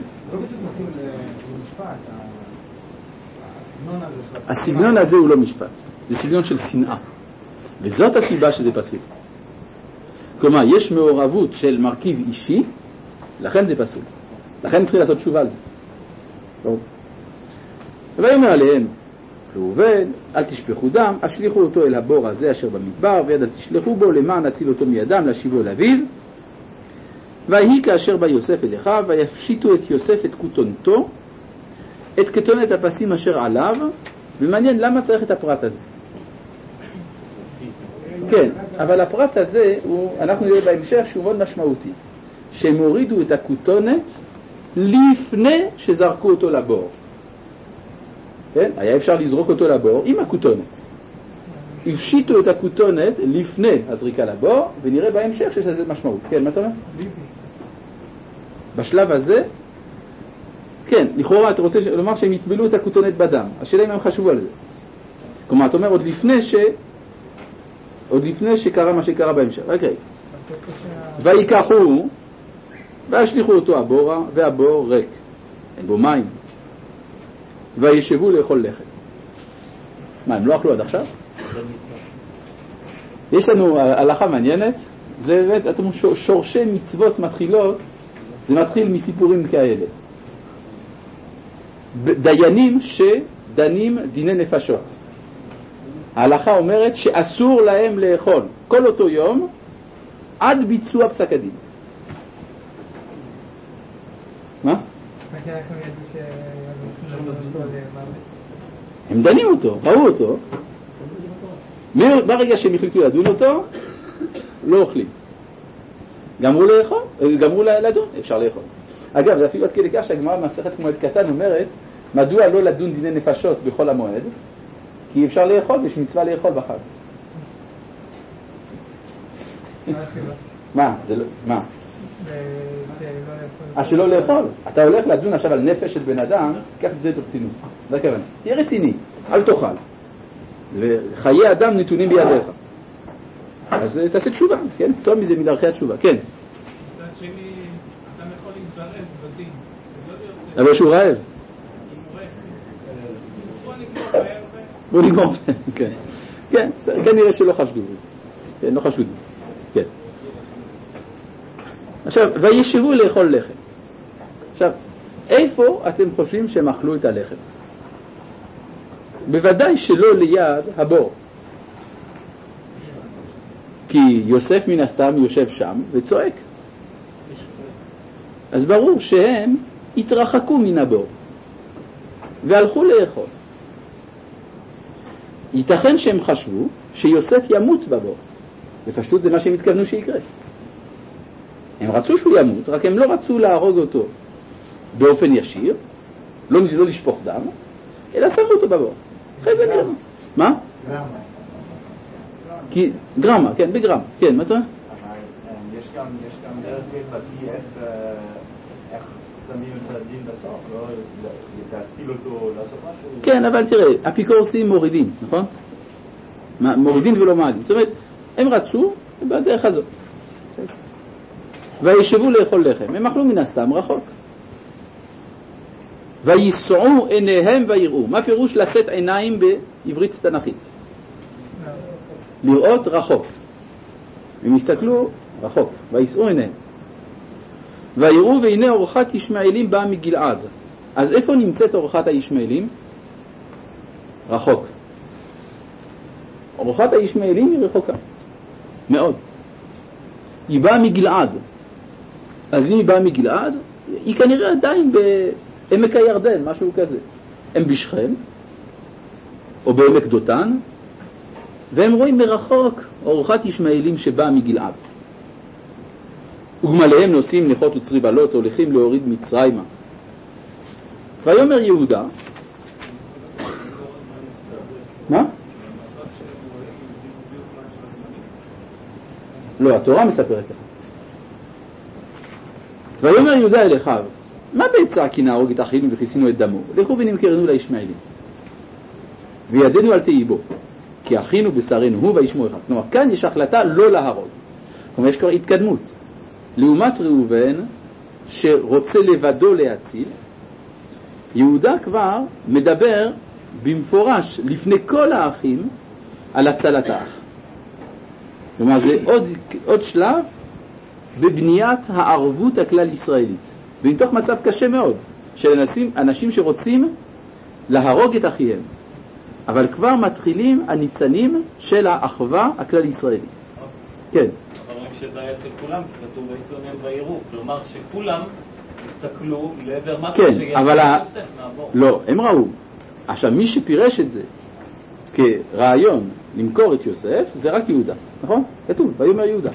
הסגנון הזה הוא לא משפט. זה סגנון של שנאה. וזאת הסיבה שזה פסול. כלומר, יש מעורבות של מרכיב אישי, לכן זה פסול. לכן צריך לעשות תשובה על זה. טוב. ויאמר עליהם, ראובן, אל תשפכו דם, השליחו אותו אל הבור הזה אשר במדבר, ויד אל תשלחו בו למען הציל אותו מידם, להשיבו אל אביו. ויהי כאשר בא יוסף אל אחיו, ויפשיטו את יוסף את כותונתו, את כתונת הפסים אשר עליו, ומעניין למה צריך את הפרט הזה. כן, אבל הפרט הזה, הוא, אנחנו נראה בהמשך שהוא מאוד משמעותי. שהם הורידו את הכותונת לפני שזרקו אותו לבור. כן? היה אפשר לזרוק אותו לבור עם הכותונת. הפשיטו את הכותונת לפני הזריקה לבור, ונראה בהמשך שיש לזה משמעות. כן, מה אתה אומר? בשלב הזה, כן, לכאורה אתה רוצה לומר שהם יטבלו את הכותונת בדם. השאלה אם הם חשבו על זה. כלומר, אתה אומר עוד לפני ש... עוד לפני שקרה מה שקרה בהמשך. אוקיי. ויקחו, והשליחו אותו הבורה, והבור ריק. אין בו מים. וישבו לאכול לחם. מה, הם לא אכלו עד עכשיו? יש לנו הלכה מעניינת, זה באמת, אתם אומרים, שורשי מצוות מתחילות, זה מתחיל מסיפורים כאלה. דיינים שדנים דיני נפשות. ההלכה אומרת שאסור להם לאכול כל אותו יום עד ביצוע פסק הדין. מה? הם דנים אותו, ראו אותו. ברגע שהם החליטו לדון אותו, לא אוכלים. גמרו לאכול, גמרו לדון, אפשר לאכול. אגב, זה אפילו עד כדי כך שהגמרא במסכת מועד קטן אומרת, מדוע לא לדון דיני נפשות בכל המועד? כי אפשר לאכול, יש מצווה לאכול בחג. מה? זה לא, מה? אה, שלא לאכול. אתה הולך לדון עכשיו על נפש של בן אדם, קח את זה ברצינות. זה הכוונה. תהיה רציני, אל תאכל. וחיי אדם נתונים בידיך. אז תעשה תשובה, כן? צום מזה מדרכי התשובה, כן.
מצד שני, אדם יכול להזדרז בדין.
אבל שהוא רעב. בוא נגמור. כן. כן, כנראה שלא חשדו. כן, לא חשדו. כן. עכשיו, וישבו לאכול לחם. עכשיו, איפה אתם חושבים שהם אכלו את הלחם? בוודאי שלא ליד הבור. כי יוסף מן הסתם יושב שם וצועק. אז ברור שהם התרחקו מן הבור והלכו לאכול. ייתכן שהם חשבו שיוסף ימות בבור. בפשטות זה מה שהם התכוונו שיקרה. הם רצו שהוא ימות, רק הם לא רצו להרוג אותו באופן ישיר, לא, לא לשפוך דם, אלא שמו אותו בבור. אחרי זה נראה. מה? כי גרמה, כן, בגרם, כן, מה אתה אומר?
יש גם דרך הלכתי איך שמים את הדין בסוף, לא להשכיל אותו לעשות משהו.
כן, אבל תראה, אפיקורסים מורידים, נכון? מורידים ולא מעלים. זאת אומרת, הם רצו בדרך הזאת. וישבו לאכול לחם, הם אכלו מן הסתם רחוק. ויסעו עיניהם ויראו. מה פירוש לשאת עיניים בעברית תנ"כית? לראות רחוק. הם הסתכלו רחוק, ויסעו עיניהם. ויראו והנה אורחת ישמעאלים באה מגלעד. אז איפה נמצאת אורחת הישמעאלים? רחוק. אורחת הישמעאלים היא רחוקה מאוד. היא באה מגלעד. אז אם היא באה מגלעד, היא כנראה עדיין בעמק הירדן, משהו כזה. הם בשכם, או בעמק דותן, והם רואים מרחוק אורחת ישמעאלים שבאה מגלעד. וגמליהם נוסעים נכות וצריבלות, הולכים להוריד מצרימה. ויאמר יהודה, מה? לא, התורה מספרת לך. ויאמר יהודה אל אחיו, מה בעצה כי נהרוג את אחינו וכיסינו את דמו? לכו ונמכרנו לישמעאלים. וידנו על תאיבו, כי אחינו בשרנו הוא וישמו אחד. כלומר, כאן יש החלטה לא להרוג. כלומר, יש כבר התקדמות. לעומת ראובן, שרוצה לבדו להציל, יהודה כבר מדבר במפורש לפני כל האחים על הצלת האח. כלומר, זה עוד, עוד שלב בבניית הערבות הכלל ישראלית. ומתוך מצב קשה מאוד, של אנשים, אנשים שרוצים להרוג את אחיהם. אבל כבר מתחילים הניצנים של האחווה הכלל ישראלית. כן.
אבל רק שזה אצל כולם, כתוב ביסונים ויראו. כלומר שכולם הסתכלו לעבר מה
כן,
שיש
אבל ה...
נעבור.
לא, הם ראו. עכשיו, מי שפירש את זה כרעיון למכור את יוסף, זה רק יהודה. נכון? כתוב, ויאמר יהודה.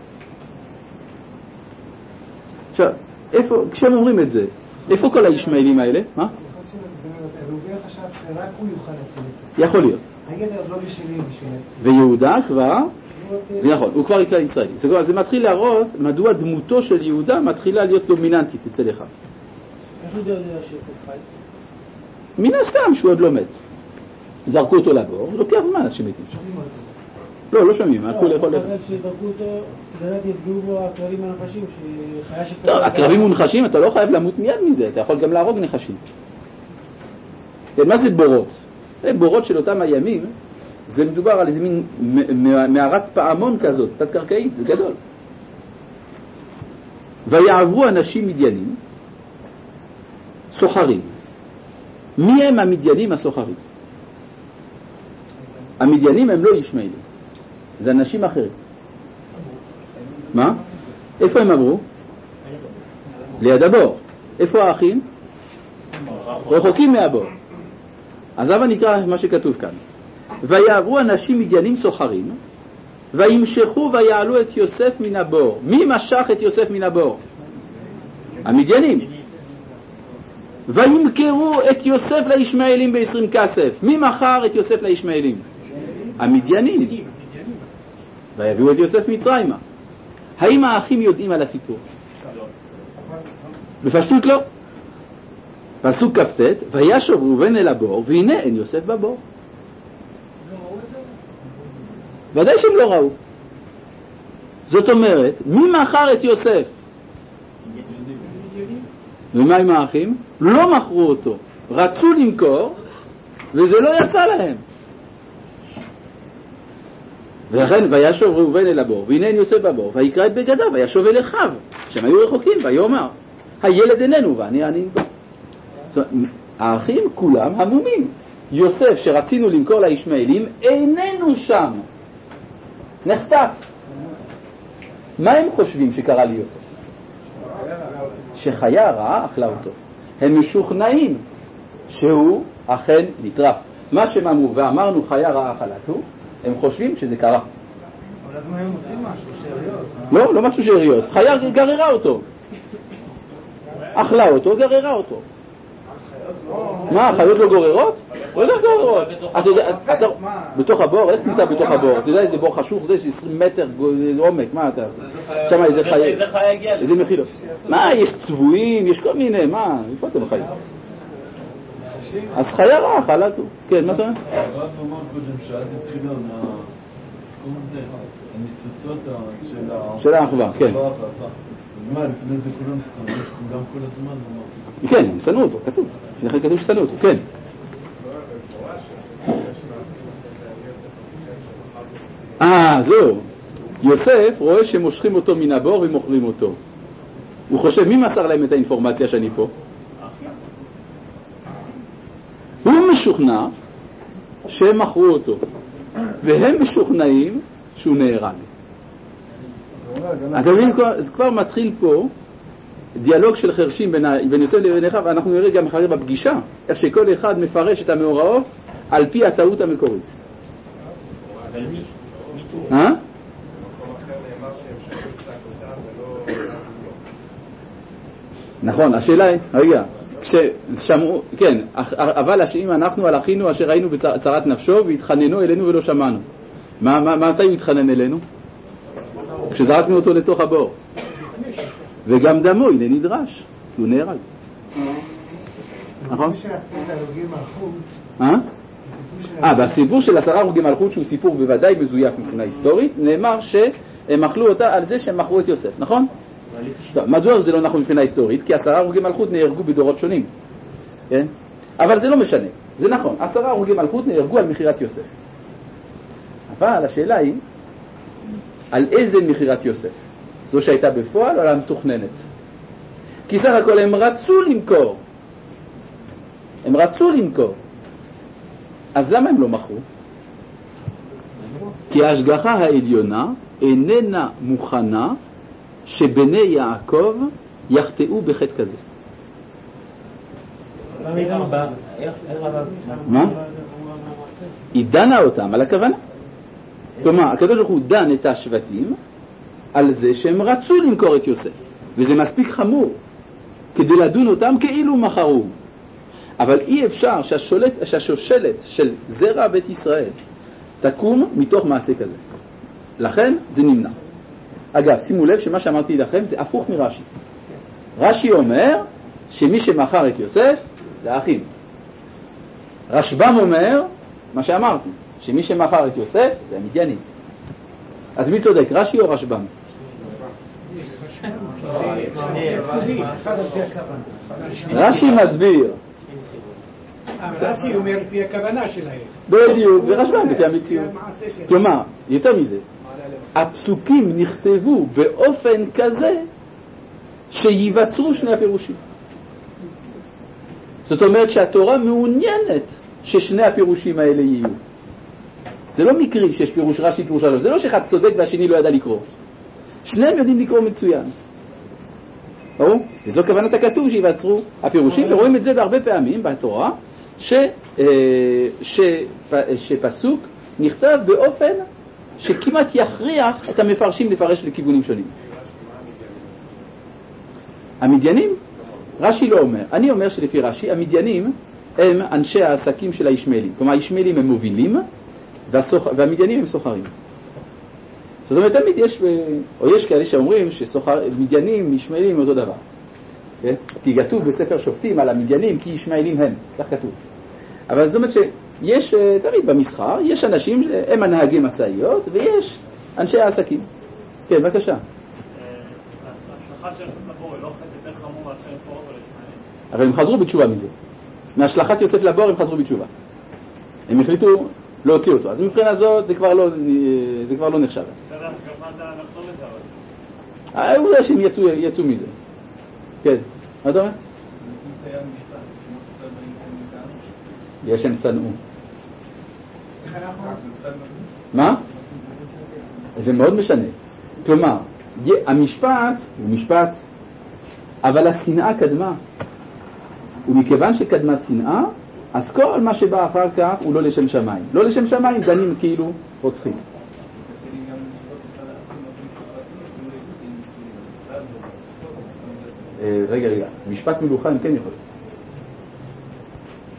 עכשיו, איפה, כשהם אומרים את זה, איפה כל הישמעאלים האלה? מה?
ראובן חשב שרק הוא יוכל להציל אותו.
יכול להיות.
הידע עוד לא בשבילי בשבילי.
ויהודה כבר, נכון, הוא כבר יקרא ישראלי. זאת אומרת, זה מתחיל להראות מדוע דמותו של יהודה מתחילה להיות דומיננטית אצל אחד.
איך הוא יודע שיוסף חי?
מן הסתם שהוא עוד לא מת. זרקו אותו לבור, לוקח זמן עד שמתים. לא, לא שומעים, הלכו לאכול לחם.
כשזרקו אותו, באמת יפגעו בו הכלבים הנחשים, שחיה שכבר...
לא, הכלבים ונחשים, אתה לא חייב למות מיד מזה, אתה יכול גם להרוג נחשים. מה זה בורות? בורות של אותם הימים, זה מדובר על איזה מין מערת פעמון כזאת, תת-קרקעית, זה גדול. ויעברו אנשים מדיינים, סוחרים. מי הם המדיינים הסוחרים? המדיינים הם לא ישמעאלים, זה אנשים אחרים. מה? איפה הם עברו? ליד הבור. איפה האחים? רחוקים מהבור. אז אבל נקרא מה שכתוב כאן. ויעברו אנשים מדיינים סוחרים, וימשכו ויעלו את יוסף מן הבור. מי משך את יוסף מן הבור? המדיינים. וימכרו את יוסף לישמעאלים בעשרים כסף. מי מכר את יוסף לישמעאלים? המדיינים. ויביאו את יוסף מצרימה. האם האחים יודעים על הסיפור? בפשטות לא. פסוק כ"ט, וישב ראובן אל הבור, והנה אין יוסף בבור. ודאי שהם לא ראו. זאת אומרת, מי מכר את יוסף? ומה עם האחים? לא מכרו אותו. רצו למכור, וזה לא יצא להם. ולכן וישב ראובן אל הבור, והנה אין יוסף בבור, ויקרא את בגדיו, וישב אל אחיו, שהם היו רחוקים, ויאמר, הילד איננו, ואני אני... האחים כולם המומים. יוסף שרצינו למכור לישמעאלים איננו שם, נחטף. מה הם חושבים שקרה ליוסף? שחיה רעה אכלה אותו. הם משוכנעים שהוא אכן נטרף. מה שהם אמרו ואמרנו חיה רעה אכלתו, הם חושבים שזה קרה.
אבל אז מה הם עושים משהו? שאריות?
לא, לא משהו שאריות. חיה גררה אותו. אכלה אותו, גררה אותו. מה, חיות לא גוררות? לא יודע גוררות. אתה יודע, בתוך הבור, איך נמצא בתוך הבור? אתה יודע איזה בור חשוך זה, יש עשרים מטר עומק, מה אתה עושה? שם איזה חיה, איזה מחילות. מה, יש צבועים, יש כל מיני, מה, איפה אתם חיים? אז חיה רעה, חלטו. כן, מה אתה אומר?
הרב אמר קודם שאז התחילה הניצוצות
של האחווה, כן.
מה, לפני זה כולם שנאו, כולם כל הזמן?
כן, הם שנאו אותו, כתוב. לפני כתוב ששנאו אותו, כן. אה, זהו. יוסף רואה שמושכים אותו מן הבור ומוכרים אותו. הוא חושב, מי מסר להם את האינפורמציה שאני פה? הוא משוכנע שהם מכרו אותו, והם משוכנעים שהוא נהרג. אתה מבין, זה כבר מתחיל פה דיאלוג של חרשים בין יוסף לבין אחיו, ואנחנו נראה גם אחרי בפגישה, איך שכל אחד מפרש את המאורעות על פי הטעות המקורית.
אבל מי?
אה? נכון, השאלה היא, רגע, כששמעו, כן, אבל אם אנחנו על אחינו אשר ראינו בצרת נפשו והתחננו אלינו ולא שמענו. מתי הוא התחנן אלינו? כשזרקנו אותו לתוך הבור. וגם דמו, הנה נדרש, כי הוא נהרג. נכון? אה? אה, בסיפור של עשרה הרוגי מלכות, שהוא סיפור בוודאי מזויף מבחינה היסטורית, נאמר שהם אכלו אותה על זה שהם מכרו את יוסף, נכון? מדוע זה לא נכון מבחינה היסטורית? כי עשרה הרוגי מלכות נהרגו בדורות שונים, כן? אבל זה לא משנה, זה נכון, עשרה הרוגי מלכות נהרגו על מחירת יוסף. אבל השאלה היא, על איזה מחירת יוסף? זו שהייתה בפועל או על המתוכננת? כי סך הכל הם רצו למכור, הם רצו למכור, אז למה הם לא מכרו? כי ההשגחה העליונה איננה מוכנה שבני יעקב יחטאו בחטא כזה. מה? היא דנה אותם על הכוונה. כלומר, הקדוש ברוך הוא דן את השבטים על זה שהם רצו למכור את יוסף, וזה מספיק חמור כדי לדון אותם כאילו מכרו. אבל אי אפשר שהשולט, שהשושלת של זרע בית ישראל תקום מתוך מעשה כזה. לכן זה נמנע. אגב, שימו לב שמה שאמרתי לכם זה הפוך מרש"י. רש"י אומר שמי שמכר את יוסף זה האחים. רשב"ם אומר מה שאמרתי, שמי שמכר את יוסף זה המדיינים. אז מי צודק, רש"י או רשב"ם? רש"י מסביר.
רש"י אומר לפי הכוונה שלהם.
בדיוק, ורשב"ם לפי המציאות. כלומר, יותר מזה, הפסוקים נכתבו באופן כזה שיווצרו שני הפירושים. זאת אומרת שהתורה מעוניינת ששני הפירושים האלה יהיו. זה לא מקרי שיש פירוש רש"י פירוש רש"י, זה לא שאחד צודק והשני לא ידע לקרוא. שניהם יודעים לקרוא מצוין. ברור? וזו כוונת הכתוב שיווצרו הפירושים, ורואים את זה בהרבה פעמים בתורה, ש, ש, שפסוק נכתב באופן שכמעט יכריח את המפרשים לפרש לכיוונים שונים. המדיינים, רש"י לא אומר. אני אומר שלפי רש"י, המדיינים הם אנשי העסקים של הישמעאלים. כלומר, הישמעאלים הם מובילים, והמדיינים הם סוחרים. זאת אומרת, תמיד יש, או יש כאלה שאומרים שמדיינים, ישמעאלים, אותו דבר. כי כתוב בספר שופטים על המדיינים, כי ישמעאלים הם. כך כתוב. אבל זאת אומרת שיש, תמיד במסחר, יש אנשים, הם הנהגים משאיות, ויש אנשי העסקים. כן, בבקשה.
ההשלכה של לבור היא לא חטא יותר חמור מאשר לפורעו ולשמעאלים.
אבל הם חזרו בתשובה מזה. מהשלכת יוסף לבור הם חזרו בתשובה. הם החליטו להוציא אותו. אז מבחינה זאת זה כבר לא, זה כבר לא נחשב.
בסדר, כמה אתה נחזור לזה אבל?
הוא יודע שהם יצאו, יצאו מזה. כן, מה אתה אומר? יש הם שנאו. מה? זה מאוד משנה. כלומר, המשפט הוא משפט, אבל השנאה קדמה. ומכיוון שקדמה שנאה, אז כל מה שבא אחר כך הוא לא לשם שמיים. לא לשם שמיים, דנים כאילו רוצחים. רגע, רגע. משפט מלוכה הם כן יכולים.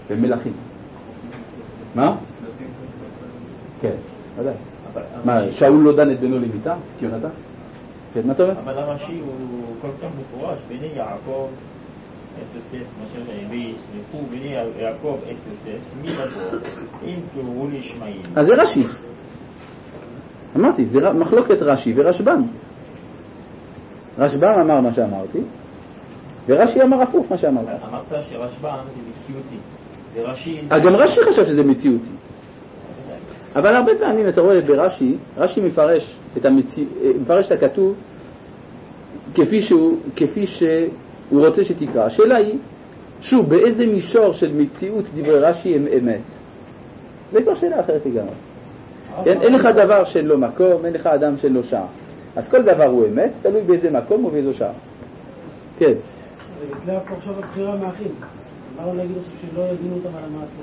ומלכים. מה? כן, ודאי. מה, שאול לא דן את בנו לביתה? את יונתן? כן, מה אתה אומר?
אבל הרש"י הוא כל כך מפורש, בני יעקב את יוסף, מה שאומר, ויסמכו בני יעקב את יוסף, מי לבוא, אם קראו לישמעאל.
אז זה רש"י. אמרתי, זה מחלוקת רש"י ורשב"ם. רשב"ם אמר מה שאמרתי, ורש"י אמר הפוך מה שאמרתי.
אמרת שרשב"ם זה מציאותי. זה רש"י...
גם רש"י חשב שזה מציאותי. אבל הרבה פעמים אתה רואה ברש"י, רש"י מפרש את המציא... מפרש את הכתוב כפי שהוא, כפי שהוא רוצה שתקרא. השאלה היא, שוב, באיזה מישור של מציאות דברי רש"י הם אמת? זה כבר שאלה אחרת לגמרי. אין, אין לך דבר שלא מקום, אין לך אדם שלא שעה. אז כל דבר הוא אמת, תלוי באיזה מקום או באיזו שעה. כן.
אצלנו פה עכשיו הבחירה מהאחים. אמרנו להגיד עכשיו שלא יגינו אותם על המעשה.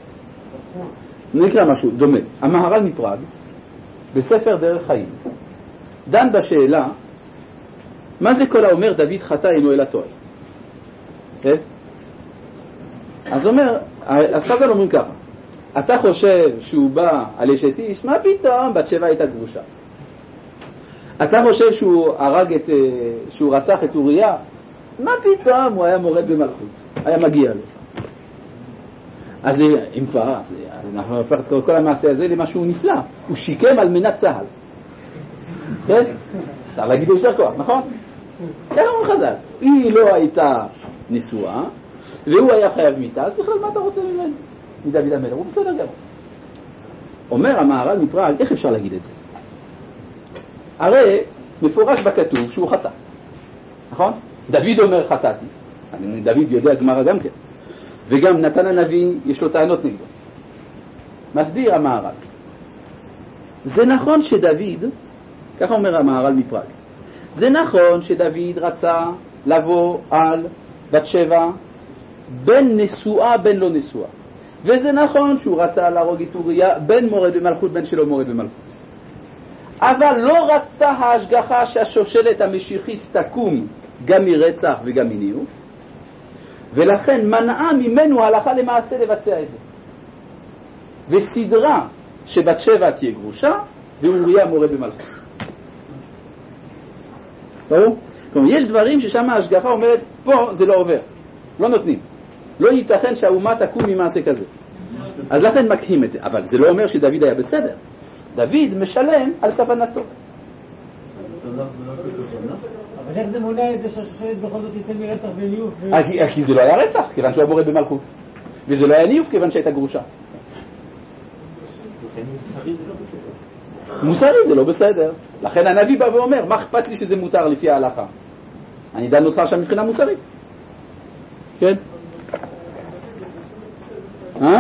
נקרא משהו דומה. המהר"ל מפראג, בספר דרך חיים, דן בשאלה, מה זה כל האומר דוד חטא אינו אלא טועה? כן? אז אומר, אז חז"ל אומרים ככה, אתה חושב שהוא בא על אשת איש, מה פתאום? בת שבע הייתה גרושה. אתה חושב שהוא הרג את, שהוא רצח את אוריה, מה פתאום? הוא היה מורד במלכות, היה מגיע לו. אז אם כבר, אנחנו הופכים את כל המעשה הזה למשהו נפלא, הוא שיקם על מנת צהל. כן? צריך להגיד לו ישר כוח, נכון? ככה אומר חז"ל, היא לא הייתה נשואה, והוא היה חייב מיתה, אז בכלל מה אתה רוצה ממנו? מדוד המלך, הוא בסדר גמור. אומר המהר"ל מפראג, איך אפשר להגיד את זה? הרי מפורש בכתוב שהוא חטא, נכון? דוד אומר חטאתי, אז דוד יודע גמרא גם כן, וגם נתן הנביא יש לו טענות נגדו. מסביר המהר"ל, זה נכון שדוד, ככה אומר המהר"ל מפראג, זה נכון שדוד רצה לבוא על בת שבע בין נשואה בין לא נשואה, וזה נכון שהוא רצה להרוג את אוריה בין מורד במלכות בין שלא מורד במלכות, אבל לא רצתה ההשגחה שהשושלת המשיחית תקום גם מרצח וגם מניאוף, ולכן מנעה ממנו הלכה למעשה לבצע את זה, וסדרה שבת שבע תהיה גרושה ואוריה מורד במלכות. ברור? כלומר, יש דברים ששם ההשגחה אומרת, פה זה לא עובר, לא נותנים. לא ייתכן שהאומה תקום ממעשה כזה. אז לכן מקהים את זה. אבל זה לא אומר שדוד היה בסדר. דוד משלם על כוונתו.
אבל איך זה מונע את זה שהשושלת בכל זאת ייתן מרצח וניאוף?
כי זה לא היה רצח, כיוון שהוא היה מורד במלכות. וזה לא היה ניאוף, כיוון שהייתה גרושה. מוסרית זה לא בסדר. לכן הנביא בא ואומר, מה אכפת לי שזה מותר לפי ההלכה? אני דן אותך שם מבחינה מוסרית. כן? אה?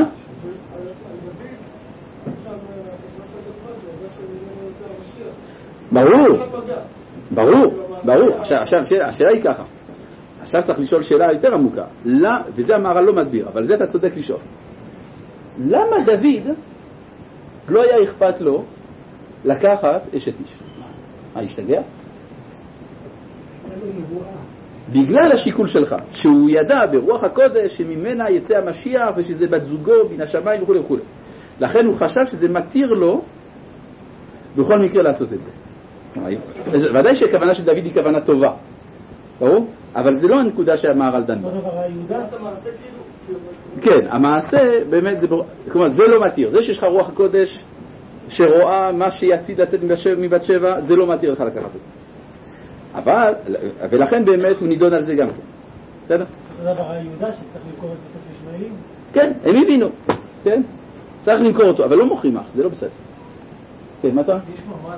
ברור, ברור, ברור. עכשיו, עכשיו, השאלה היא ככה. עכשיו צריך לשאול שאלה יותר עמוקה. לא, וזה המהר"ל לא מסביר, אבל זה אתה צודק לשאול. למה דוד לא היה אכפת לו לקחת אשת איש? מה, השתגע? בגלל השיקול שלך, שהוא ידע ברוח הקודש שממנה יצא המשיח ושזה בת זוגו בין השמיים וכו' וכו'. לכן הוא חשב שזה מתיר לו בכל מקרה לעשות את זה. ודאי שהכוונה של דוד היא כוונה טובה, ברור? אבל זה לא הנקודה שהמהר"ל דן בה. כן, המעשה באמת זה, כלומר זה לא מתיר. זה שיש לך רוח הקודש שרואה מה שיציד לצאת מבת שבע, זה לא מתיר לך לקחת את זה. אבל, ולכן באמת הוא נידון על זה גם כן. בסדר?
זה דבר היהודה שצריך למכור את זה ישמעאלים?
כן, הם הבינו. כן? צריך למכור אותו, אבל לא מוכרים אך, זה לא בסדר. כן, מה אתה?
יש ממש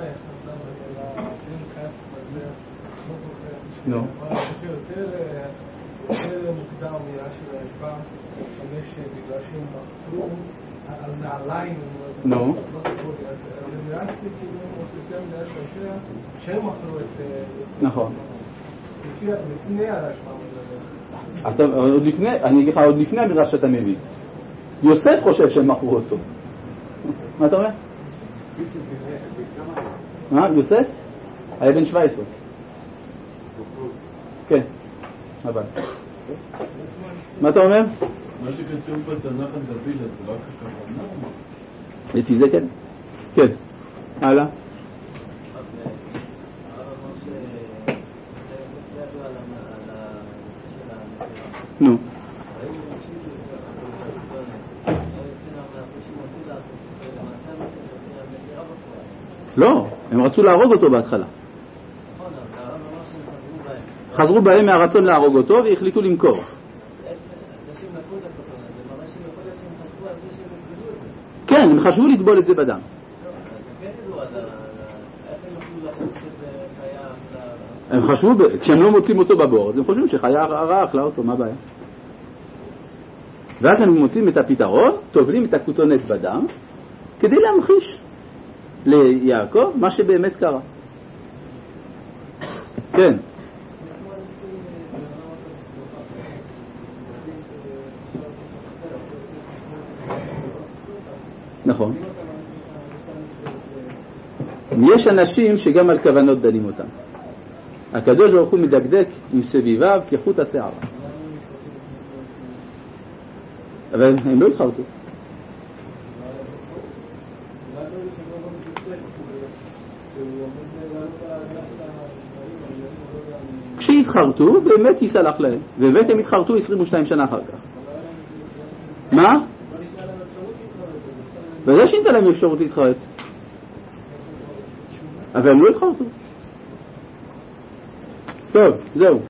נו.
יותר מוקדם נראה של ההשפעה, חמש בגלל שהם מחתו על נעליים,
נו.
לא סיפור, אז נראה שכאילו יותר נראה שהשאלה שהם מחתו את...
נכון.
לפני ההשפעה.
עוד לפני, אני אגיד לך, עוד לפני המדרש שאתה מביא. יוסף חושב שהם מכרו אותו. מה אתה אומר? מה? יוסף? היה בן שבע עשרה. כן, אבל. מה אתה אומר?
מה שכתוב בתנ"ך על דוד, אז רק הכוונה?
לפי זה כן. כן. הלאה. נו. לא, הם רצו להרוג אותו בהתחלה. חזרו בהם מהרצון להרוג אותו והחליטו למכור. כן, הם חשבו לטבול את זה בדם. הם חשבו, כשהם לא מוצאים אותו בבור, אז הם חושבים שחיה רעה אכלה אותו, מה הבעיה? ואז הם מוצאים את הפתרון, טובלים את הכותונת בדם, כדי להמחיש ליעקב מה שבאמת קרה. כן. נכון. יש אנשים שגם על כוונות דנים אותם. הקדוש ברוך הוא מדקדק עם סביביו כחוט השערה. אבל הם לא התחרטו. כשהתחרטו באמת יסלח להם, ובאמת הם התחרטו עשרים ושתיים שנה אחר כך. מה? וזה שינתה להם אפשרות להתחרט, אבל הם לא התחרטו. טוב, זהו.